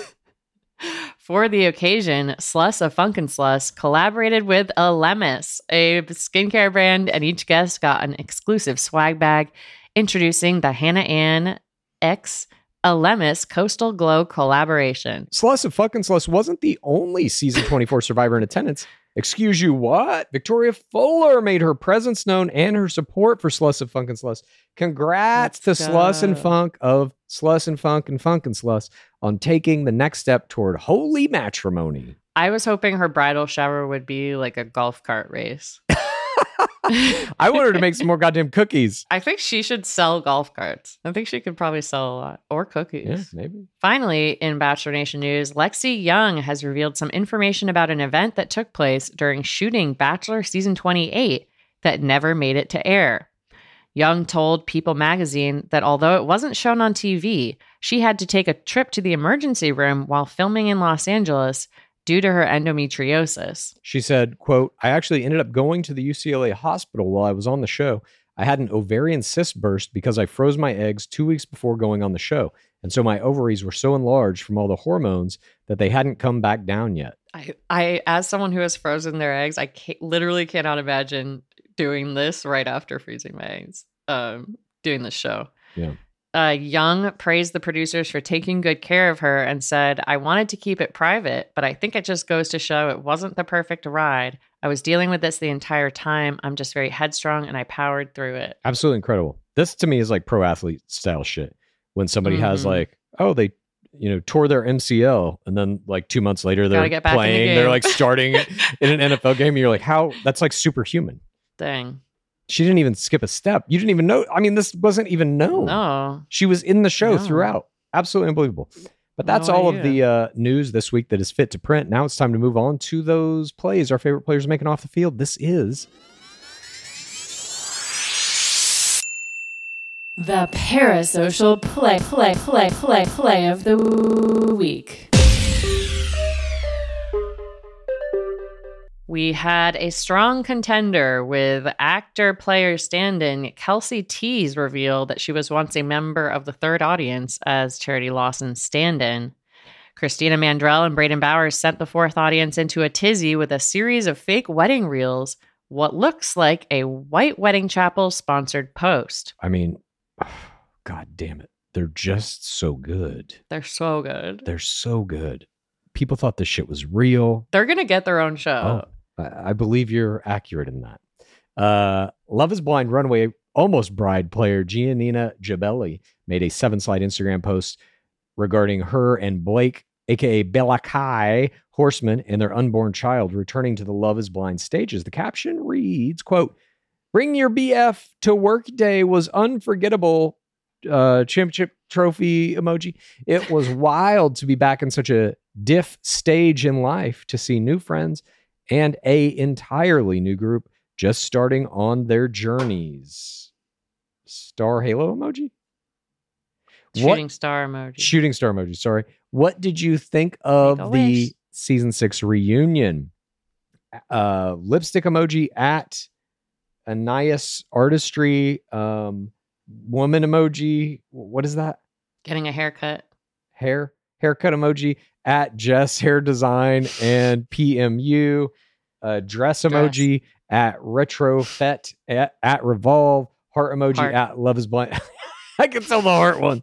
For the occasion, Sluss of Funkin' Sluss collaborated with Elemis, a skincare brand, and each guest got an exclusive swag bag introducing the Hannah Ann X Elemis Coastal Glow collaboration. Sluss of Fucking Sluss wasn't the only season 24 survivor in attendance. Excuse you, what? Victoria Fuller made her presence known and her support for Sluss of Funkin' Sluss. Congrats to Sluss and Funk of Sluss and Funk and Funkin' Sluss on taking the next step toward holy matrimony. I was hoping her bridal shower would be like a golf cart race. I want her to make some more goddamn cookies. I think she should sell golf carts. I think she could probably sell a lot. Or cookies. Yeah, maybe. Finally, in Bachelor Nation news, Lexi Young has revealed some information about an event that took place during shooting Bachelor Season 28 that never made it to air. Young told People magazine that although it wasn't shown on TV, she had to take a trip to the emergency room while filming in Los Angeles due to her endometriosis. She said, quote, I actually ended up going to the UCLA hospital while I was on the show. I had an ovarian cyst burst because I froze my eggs 2 weeks before going on the show. And so my ovaries were so enlarged from all the hormones that they hadn't come back down yet. I as someone who has frozen their eggs, I literally cannot imagine doing this right after freezing my eggs, doing this show. Yeah. Young praised the producers for taking good care of her and said, I wanted to keep it private, but I think it just goes to show it wasn't the perfect ride. I was dealing with this the entire time. I'm just very headstrong and I powered through it. Absolutely incredible. This to me is like pro athlete style shit. When somebody has like, oh, they, tore their MCL and then like 2 months later they're playing, they're like starting in an NFL game. And you're like, how? That's like superhuman. Dang. She didn't even skip a step. You didn't even know. I mean, this wasn't even known. No. She was in the show throughout. Absolutely unbelievable. But that's all of the news this week that is fit to print. Now it's time to move on to those plays our favorite players are making off the field. This is the Parasocial play of the week. We had a strong contender with actor-player stand-in Kelsey Tease reveal that she was once a member of the Third Audience as Charity Lawson's stand-in. Christina Mandrell and Braden Bowers sent the Fourth Audience into a tizzy with a series of fake wedding reels, what looks like a White Wedding Chapel sponsored post. I mean, God damn it. They're just so good. They're so good. They're so good. People thought this shit was real. They're going to get their own show. Oh, I believe you're accurate in that. Love is Blind runaway almost bride player Giannina Gibelli made a 7-slide Instagram post regarding her and Blake, aka Belakai Horseman, and their unborn child returning to the Love is Blind stages. The caption reads, quote, bring your BF to work day was unforgettable. Championship trophy emoji. It was wild to be back in such a diff stage in life to see new friends and a entirely new group just starting on their journeys. Star Halo emoji? Shooting star emoji. Shooting star emoji, sorry. What did you think of the season 6 reunion? Lipstick emoji at Anais Artistry. Woman emoji. What is that? Getting a haircut. Haircut emoji at Jess Hair Design and PMU. Dress emoji at Retrofet at Revolve. Heart emoji at Love is Blind. I can tell the heart one.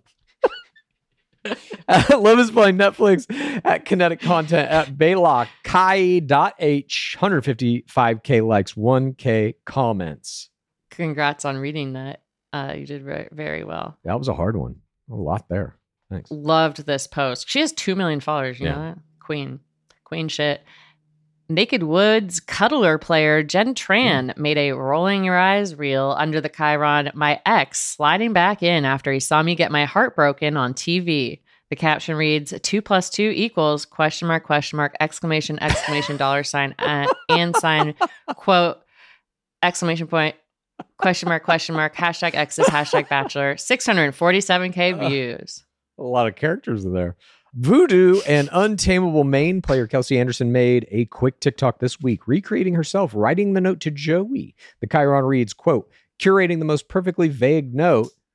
Love is Blind Netflix at Kinetic Content at Baylock Kai.h 155k likes, 1k comments. Congrats on reading that. You did very, very well. That was a hard one. A lot there. Thanks. Loved this post. She has 2 million followers. You know that? Queen shit. Naked Woods cuddler player Jen Tran made a rolling your eyes reel under the chyron, my ex sliding back in after he saw me get my heart broken on TV. The caption reads, 2 + 2 equals question mark, exclamation, dollar sign, and sign, quote, exclamation point, question mark, hashtag exes, hashtag bachelor, 647K views. A lot of characters in there. Voodoo and Untamable Maine player Kelsey Anderson made a quick TikTok this week, recreating herself, writing the note to Joey. The chyron reads, quote, curating the most perfectly vague note,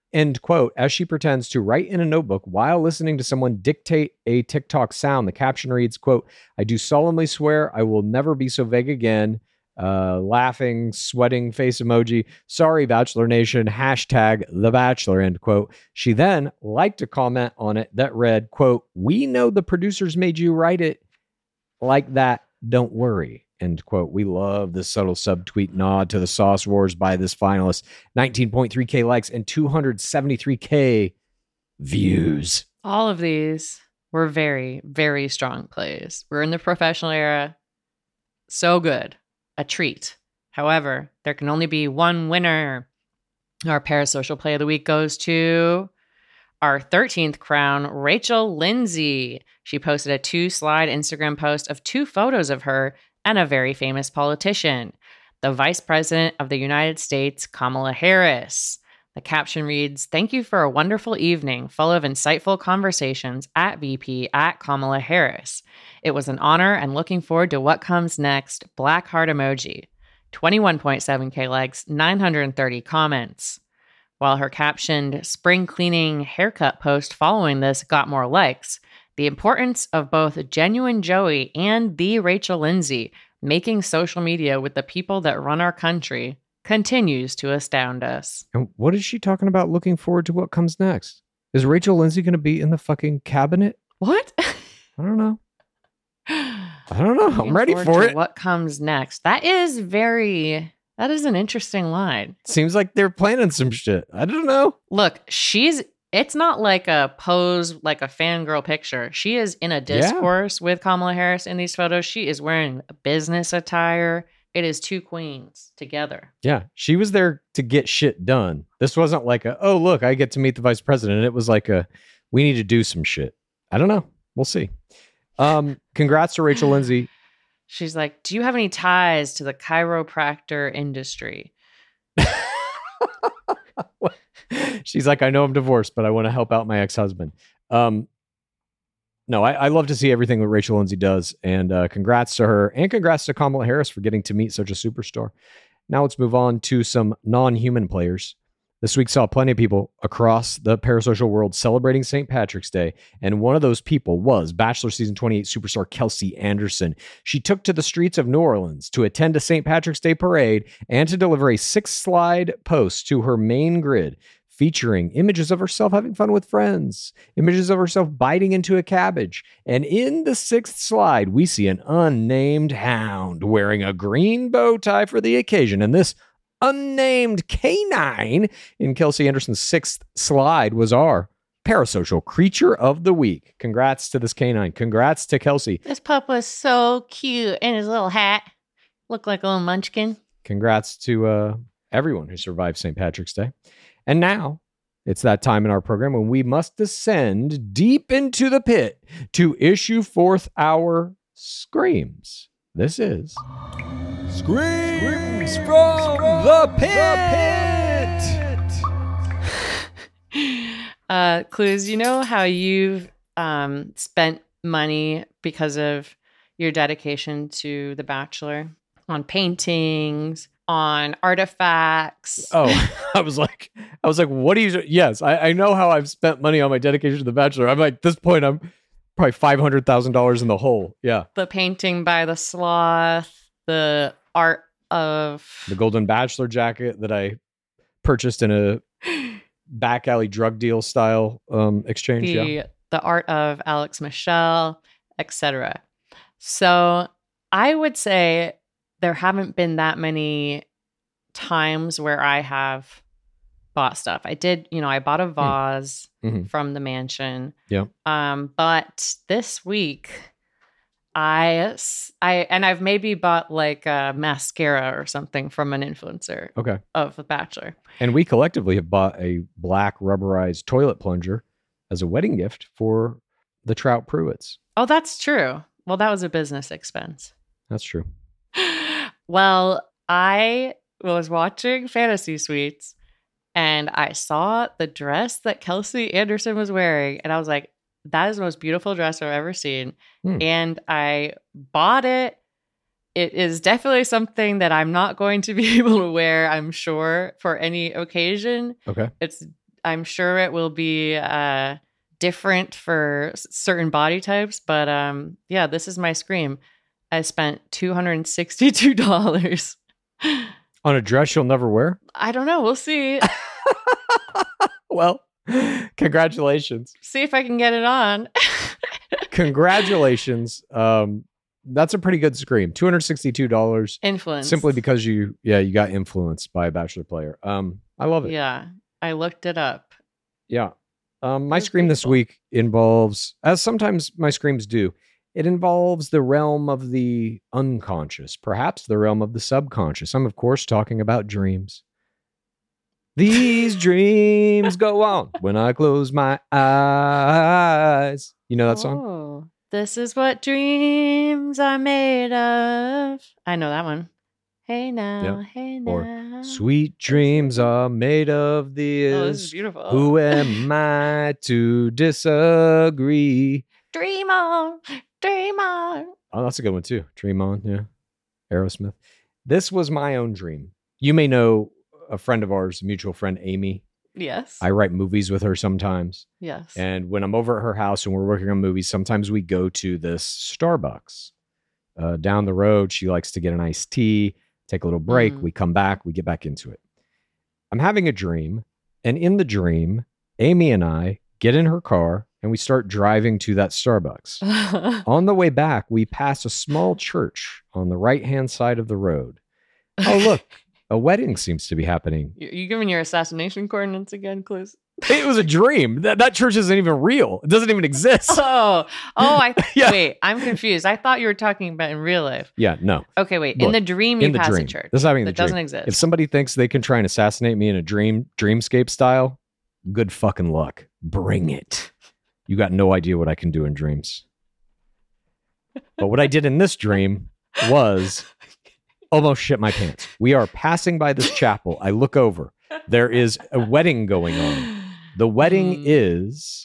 end quote, as she pretends to write in a notebook while listening to someone dictate a TikTok sound. The caption reads, quote, I do solemnly swear I will never be so vague again. Laughing, sweating face emoji. Sorry, Bachelor Nation. Hashtag The Bachelor, end quote. She then liked a comment on it that read, quote, we know the producers made you write it like that. Don't worry, end quote. We love this subtle subtweet nod to the Sauce Wars by this finalist. 19.3K likes and 273K views. All of these were very, very strong plays. We're in the professional era. So good. A treat. However, there can only be one winner. Our parasocial play of the week goes to our 13th crown, Rachel Lindsay. She posted a 2-slide Instagram post of 2 photos of her and a very famous politician, the Vice President of the United States, Kamala Harris. The caption reads, thank you for a wonderful evening full of insightful conversations at VP at Kamala Harris. It was an honor and looking forward to what comes next. Black heart emoji. 21.7K likes, 930 comments. While her captioned spring cleaning haircut post following this got more likes, the importance of both Genuine Joey and the Rachel Lindsay making social media with the people that run our country continues to astound us. And what is she talking about looking forward to what comes next? Is Rachel Lindsay going to be in the fucking cabinet? What? I don't know. I'm ready for it. What comes next? That is an interesting line. Seems like they're planning some shit. I don't know. Look, it's not like a pose, like a fangirl picture. She is in a discourse with Kamala Harris in these photos. She is wearing business attire. It is 2 queens together. Yeah, she was there to get shit done. This wasn't like oh, look, I get to meet the vice president. It was like we need to do some shit. I don't know. We'll see. Congrats to Rachel Lindsay. She's like, do you have any ties to the chiropractor industry? She's like, I know I'm divorced, but I want to help out my ex-husband. No, I love to see everything that Rachel Lindsay does, and congrats to her, and congrats to Kamala Harris for getting to meet such a superstar. Now let's move on to some non-human players. This week saw plenty of people across the parasocial world celebrating St. Patrick's Day, and one of those people was Bachelor Season 28 superstar Kelsey Anderson. She took to the streets of New Orleans to attend a St. Patrick's Day parade and to deliver a 6-slide post to her main grid, featuring images of herself having fun with friends, images of herself biting into a cabbage. And in the 6th slide, we see an unnamed hound wearing a green bow tie for the occasion. And this unnamed canine in Kelsey Anderson's 6th slide was our parasocial creature of the week. Congrats to this canine. Congrats to Kelsey. This pup was so cute in his little hat. Looked like a little munchkin. Congrats to everyone who survived St. Patrick's Day. And now it's that time in our program when we must descend deep into the pit to issue forth our screams. This is Screams from the Pit! Clues, you know how you've spent money because of your dedication to The Bachelor on paintings, on artifacts. Oh, I was like, what do you? Yes, I know how I've spent money on my dedication to The Bachelor. I'm like, at this point, I'm probably $500,000 in the hole. Yeah. The painting by the sloth, the art of the Golden Bachelor jacket that I purchased in a back alley drug deal style exchange. The art of Alex Michelle, etc. So I would say there haven't been that many times where I have bought stuff. I did, I bought a vase from the mansion. Yeah. But this week I've maybe bought like a mascara or something from an influencer of The Bachelor. And we collectively have bought a black rubberized toilet plunger as a wedding gift for the Trout Pruitts. Oh, that's true. Well, that was a business expense. That's true. Well, I was watching Fantasy Suites and I saw the dress that Kelsey Anderson was wearing. And I was like, that is the most beautiful dress I've ever seen. And I bought it. It is definitely something that I'm not going to be able to wear, I'm sure, for any occasion. Okay. It's I'm sure it will be different for certain body types, but yeah, this is my scream. I spent $262 on a dress you'll never wear. I don't know. We'll see. Well, congratulations. See if I can get it on. Congratulations. That's a pretty good scream. $262. Influence. Simply because you got influenced by a Bachelor player. I love it. Yeah. I looked it up. Yeah. My scream this week involves, as sometimes my screams do, it involves the realm of the unconscious, perhaps the realm of the subconscious. I'm, of course, talking about dreams. These dreams go on when I close my eyes. You know that song? Oh, this is what dreams are made of. I know that one. Hey now, hey now. Or sweet dreams are made of this. Oh, this is beautiful. Who am I to disagree? Dream on, dream on. Oh, that's a good one too. Dream on, yeah. Aerosmith. This was my own dream. You may know a friend of ours, a mutual friend, Amy. Yes. I write movies with her sometimes. Yes. And when I'm over at her house and we're working on movies, sometimes we go to this Starbucks. Down the road, she likes to get an iced tea, take a little break. We come back, we get back into it. I'm having a dream. And in the dream, Amy and I get in her car and we start driving to that Starbucks. On the way back, we pass a small church on the right-hand side of the road. Oh, look, a wedding seems to be happening. You giving your assassination coordinates again, Clues? It was a dream. That church isn't even real. It doesn't even exist. Yeah. Wait, I'm confused. I thought you were talking about in real life. Yeah, no. Okay, wait. Look, in the dream, you pass a church. This is happening in the that doesn't dream. exist. If somebody thinks they can try and assassinate me in a dreamscape style, good fucking luck. Bring it. You got no idea what I can do in dreams. But what I did in this dream was almost shit my pants. We are passing by this chapel. I look over. There is a wedding going on. The wedding is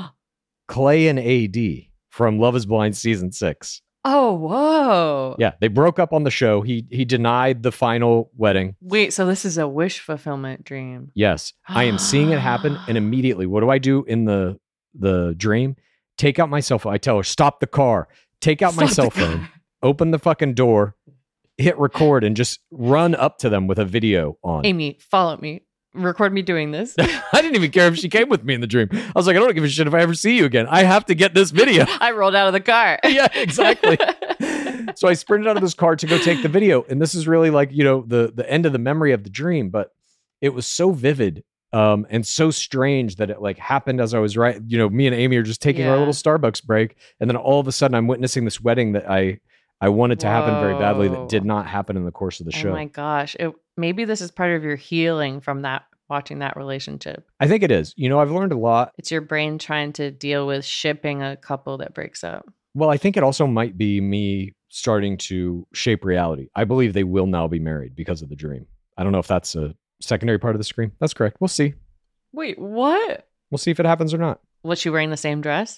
Clay and AD from Love is Blind season 6. Oh, whoa. Yeah, they broke up on the show. He denied the final wedding. Wait, so this is a wish fulfillment dream. Yes, I am seeing it happen. And immediately, what do I do in the dream? Take out my cell phone. I tell her, stop the car. Take out my cell phone. Open the fucking door. Hit record and just run up to them with a video on. Amy, follow me. Record me doing this. I didn't even care if she came with me in the dream. I was like, I don't give a shit if I ever see you again. I have to get this video. I rolled out of the car. Yeah, exactly. So I sprinted out of this car to go take the video. And this is really like, the end of the memory of the dream. But it was so vivid and so strange that it like happened as I was me and Amy are just taking our little Starbucks break. And then all of a sudden I'm witnessing this wedding that I wanted to happen very badly that did not happen in the course of the show. Oh my gosh. Maybe this is part of your healing from watching that relationship. I think it is. I've learned a lot. It's your brain trying to deal with shipping a couple that breaks up. Well, I think it also might be me starting to shape reality. I believe they will now be married because of the dream. I don't know if that's a secondary part of the scream. That's correct. We'll see. Wait, what? We'll see if it happens or not. Was she wearing the same dress?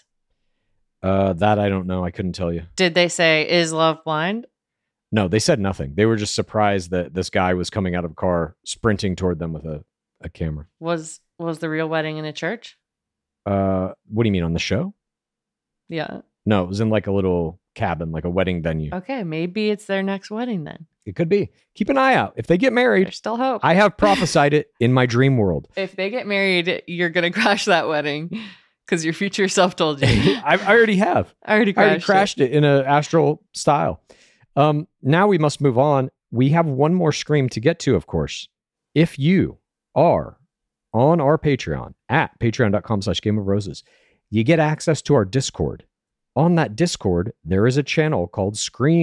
That I don't know. I couldn't tell you. Did they say, is love blind? No, they said nothing. They were just surprised that this guy was coming out of a car, sprinting toward them with a camera. Was the real wedding in a church? What do you mean, on the show? Yeah. No, it was in like a little cabin, like a wedding venue. Okay, maybe it's their next wedding then. It could be. Keep an eye out. If they get married, there's still hope. I have prophesied it in my dream world. If they get married, you're going to crash that wedding because your future self told you. I already have. I already crashed it in an astral style. Now we must move on. We have one more scream to get to, of course. If you are on our Patreon at patreon.com/Game of Roses, you get access to our Discord. On that Discord, there is a channel called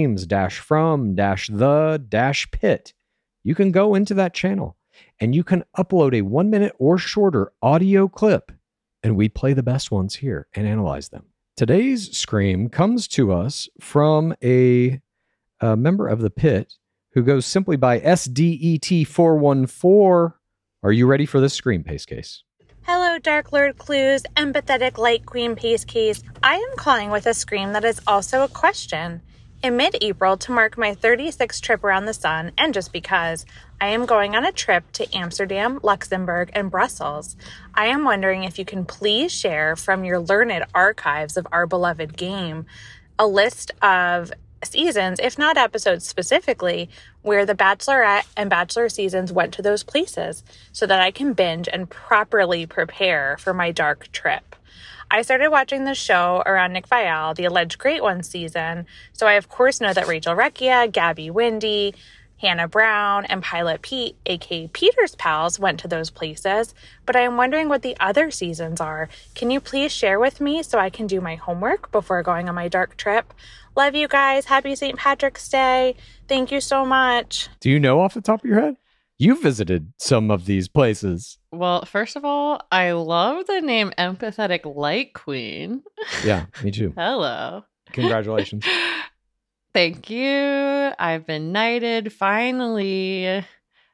Screams-from-the-pit. You can go into that channel and you can upload a 1 minute or shorter audio clip, and we play the best ones here and analyze them. Today's scream comes to us from a member of the pit who goes simply by SDET414. Are you ready for this scream, Pace Case? Hello, Dark Lord Clues, empathetic Light Queen Pace Case. I am calling with a scream that is also a question. In mid-April, to mark my 36th trip around the sun, and just because, I am going on a trip to Amsterdam, Luxembourg, and Brussels. I am wondering if you can please share from your learned archives of our beloved game a list of seasons, if not episodes specifically, where the Bachelorette and Bachelor seasons went to those places so that I can binge and properly prepare for my dark trip. I started watching the show around Nick Viall, the alleged Great One season, so I of course know that Rachel Recchia, Gabby Windey, Hannah Brown, and Pilot Pete, aka Peter's pals, went to those places, but I am wondering what the other seasons are. Can you please share with me so I can do my homework before going on my dark trip? Love you guys. Happy St. Patrick's Day. Thank you so much. Do you know off the top of your head? You visited some of these places. Well, first of all, I love the name Empathetic Light Queen. Yeah, me too. Hello. Congratulations. Thank you. I've been knighted finally.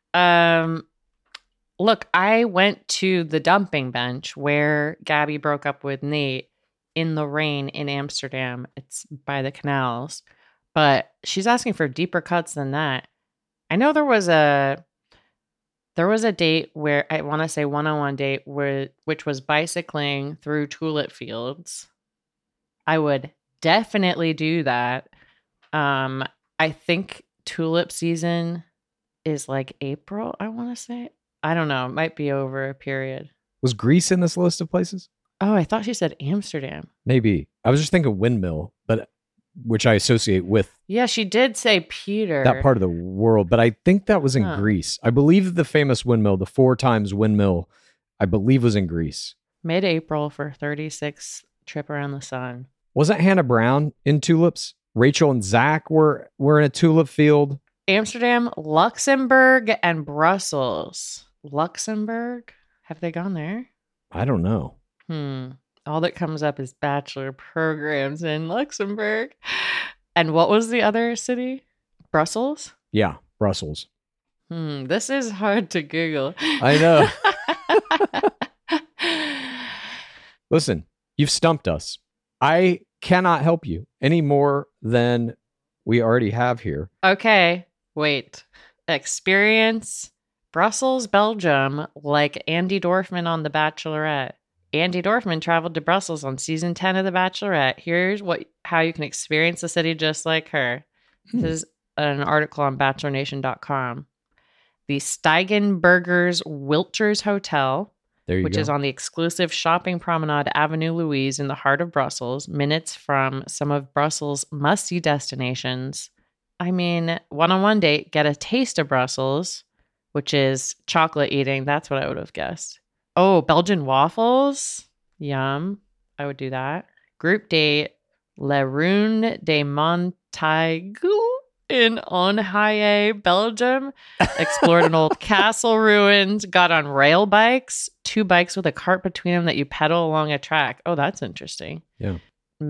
Look, I went to the dumping bench where Gabby broke up with Nate in the rain in Amsterdam. It's by the canals. But she's asking for deeper cuts than that. I know there was a date where I want to say one-on-one date which was bicycling through tulip fields. I would definitely do that. I think tulip season is like April, I want to say. I don't know. It might be over a period. Was Greece in this list of places? Oh, I thought she said Amsterdam. Maybe. I was just thinking windmill, but which I associate with Yeah, she did say Peter. that part of the world, but I think that was in Greece. I believe the famous windmill, the 4 times windmill, I believe was in Greece. Mid-April for 36 trip around the sun. Wasn't Hannah Brown in tulips? Rachel and Zach were in a tulip field. Amsterdam, Luxembourg, and Brussels. Luxembourg? Have they gone there? I don't know. All that comes up is bachelor programs in Luxembourg. And what was the other city? Brussels? Yeah, Brussels. This is hard to Google. I know. Listen, you've stumped us. I cannot help you any more than we already have here. Okay, wait. Experience Brussels, Belgium, like Andy Dorfman on The Bachelorette. Andy Dorfman traveled to Brussels on season 10 of The Bachelorette. Here's how you can experience the city just like her. This is an article on bachelornation.com. The Steigenbergers Wiltshires Hotel, which is on the exclusive shopping promenade Avenue Louise in the heart of Brussels, minutes from some of Brussels' must-see destinations. I mean, one-on-one date, get a taste of Brussels, which is chocolate eating. That's what I would have guessed. Oh, Belgian waffles. Yum. I would do that. Group date, La Rune de Montaigu in Onhaye, Belgium. Explored an old castle ruins. Got on rail bikes. 2 bikes with a cart between them that you pedal along a track. Oh, that's interesting. Yeah.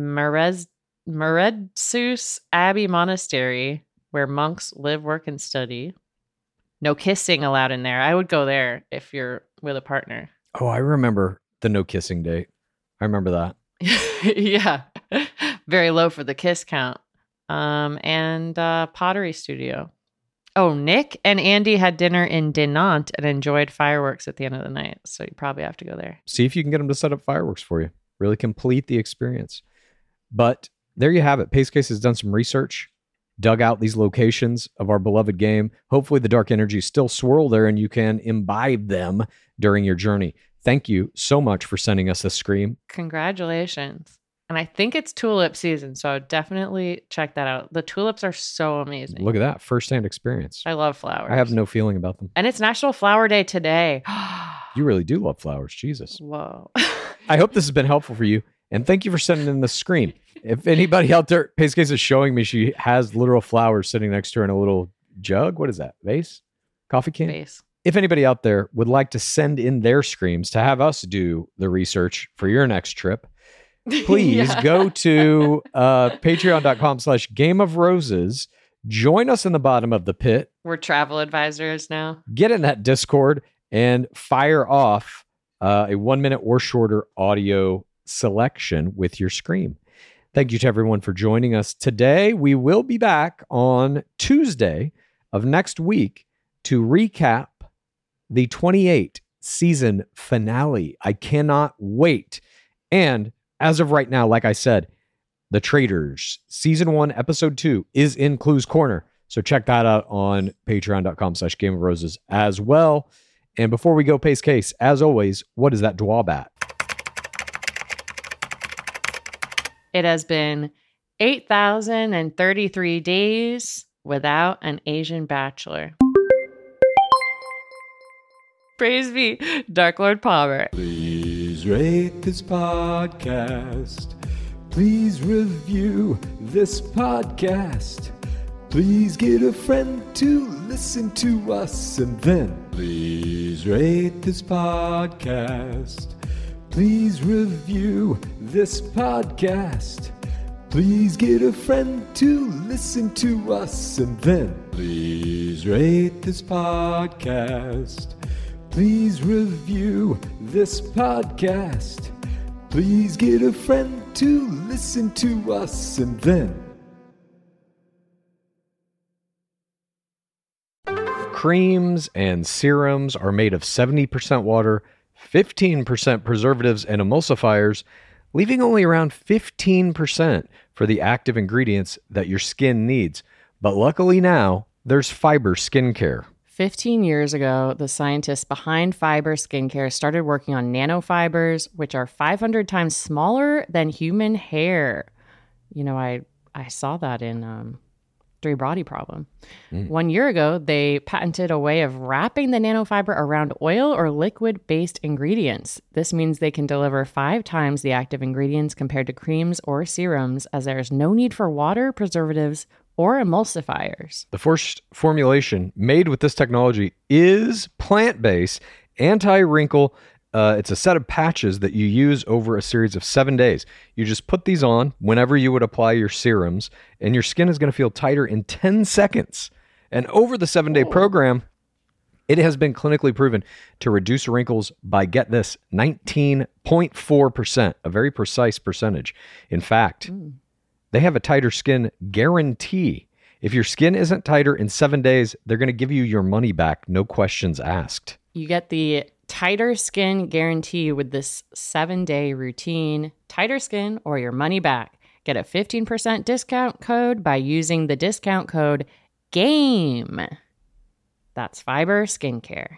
Meredsus Abbey Monastery, where monks live, work, and study. No kissing allowed in there. I would go there if you're with a partner. Oh, I remember the no kissing date. I remember that. Yeah. Very low for the kiss count. And pottery studio. Oh, Nick and Andy had dinner in Dinant and enjoyed fireworks at the end of the night. So you probably have to go there. See if you can get them to set up fireworks for you. Really complete the experience. But there you have it. Pacecase has done some research, dug out these locations of our beloved game. Hopefully the dark energies still swirl there and you can imbibe them during your journey. Thank you so much for sending us a scream. Congratulations. And I think it's tulip season, so definitely check that out. The tulips are so amazing. Look at that. First-hand experience. I love flowers. I have no feeling about them. And it's National Flower Day today. You really do love flowers. Jesus. Whoa. I hope this has been helpful for you. And thank you for sending in the scream. If anybody out there, Pacecase is showing me she has literal flowers sitting next to her in a little jug. What is that? Vase? Coffee can? Vase. If anybody out there would like to send in their screams to have us do the research for your next trip, please go to patreon.com/Game of Roses. Join us in the bottom of the pit. We're travel advisors now. Get in that Discord and fire off a 1 minute or shorter audio selection with your scream. Thank you to everyone for joining us today. We will be back on Tuesday of next week to recap the 28 season finale. I cannot wait. And as of right now, like I said, The Traitors season 1, episode 2 is in Clue's Corner. So check that out on patreon.com/Game of Roses as well. And before we go pace case, as always, what is that drawback? It has been 8,033 days without an Asian bachelor. Praise be, Dark Lord Palmer. Please rate this podcast. Please review this podcast. Please get a friend to listen to us, and then please rate this podcast. Please review this podcast. Please get a friend to listen to us, and then please rate this podcast. Please review this podcast. Please get a friend to listen to us, and then. Creams and serums are made of 70% water, 15% preservatives and emulsifiers, leaving only around 15% for the active ingredients that your skin needs. But luckily now, there's Fiber Skincare. 15 years ago, the scientists behind Fiber Skincare started working on nanofibers, which are 500 times smaller than human hair. You know, I saw that in Three Body Problem. 1 year ago, they patented a way of wrapping the nanofiber around oil or liquid-based ingredients. This means they can deliver 5 times the active ingredients compared to creams or serums, as there is no need for water, preservatives, or emulsifiers. The first formulation made with this technology is plant-based, anti-wrinkle. It's a set of patches that you use over a series of 7 days. You just put these on whenever you would apply your serums, and your skin is going to feel tighter in 10 seconds. And over the 7-day program, it has been clinically proven to reduce wrinkles by, get this, 19.4%, a very precise percentage. In fact, they have a tighter skin guarantee. If your skin isn't tighter in 7 days, they're going to give you your money back, no questions asked. You get the tighter skin guarantee with this 7-day routine. Tighter skin or your money back. Get a 15% discount code by using the discount code GAME. That's Fiber Skincare.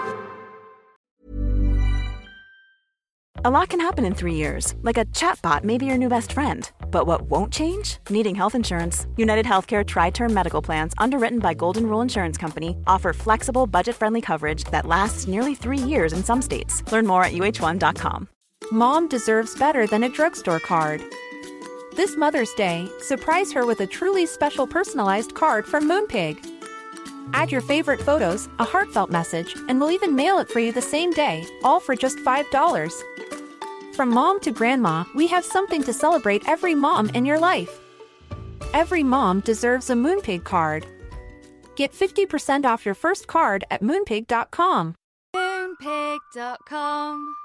A lot can happen in 3 years, like a chatbot may be your new best friend. But what won't change? Needing health insurance. United Healthcare Tri-Term Medical Plans, underwritten by Golden Rule Insurance Company, offer flexible, budget-friendly coverage that lasts nearly 3 years in some states. Learn more at UH1.com. Mom deserves better than a drugstore card. This Mother's Day, surprise her with a truly special personalized card from Moonpig. Add your favorite photos, a heartfelt message, and we'll even mail it for you the same day, all for just $5. From mom to grandma, we have something to celebrate every mom in your life. Every mom deserves a Moonpig card. Get 50% off your first card at Moonpig.com. Moonpig.com.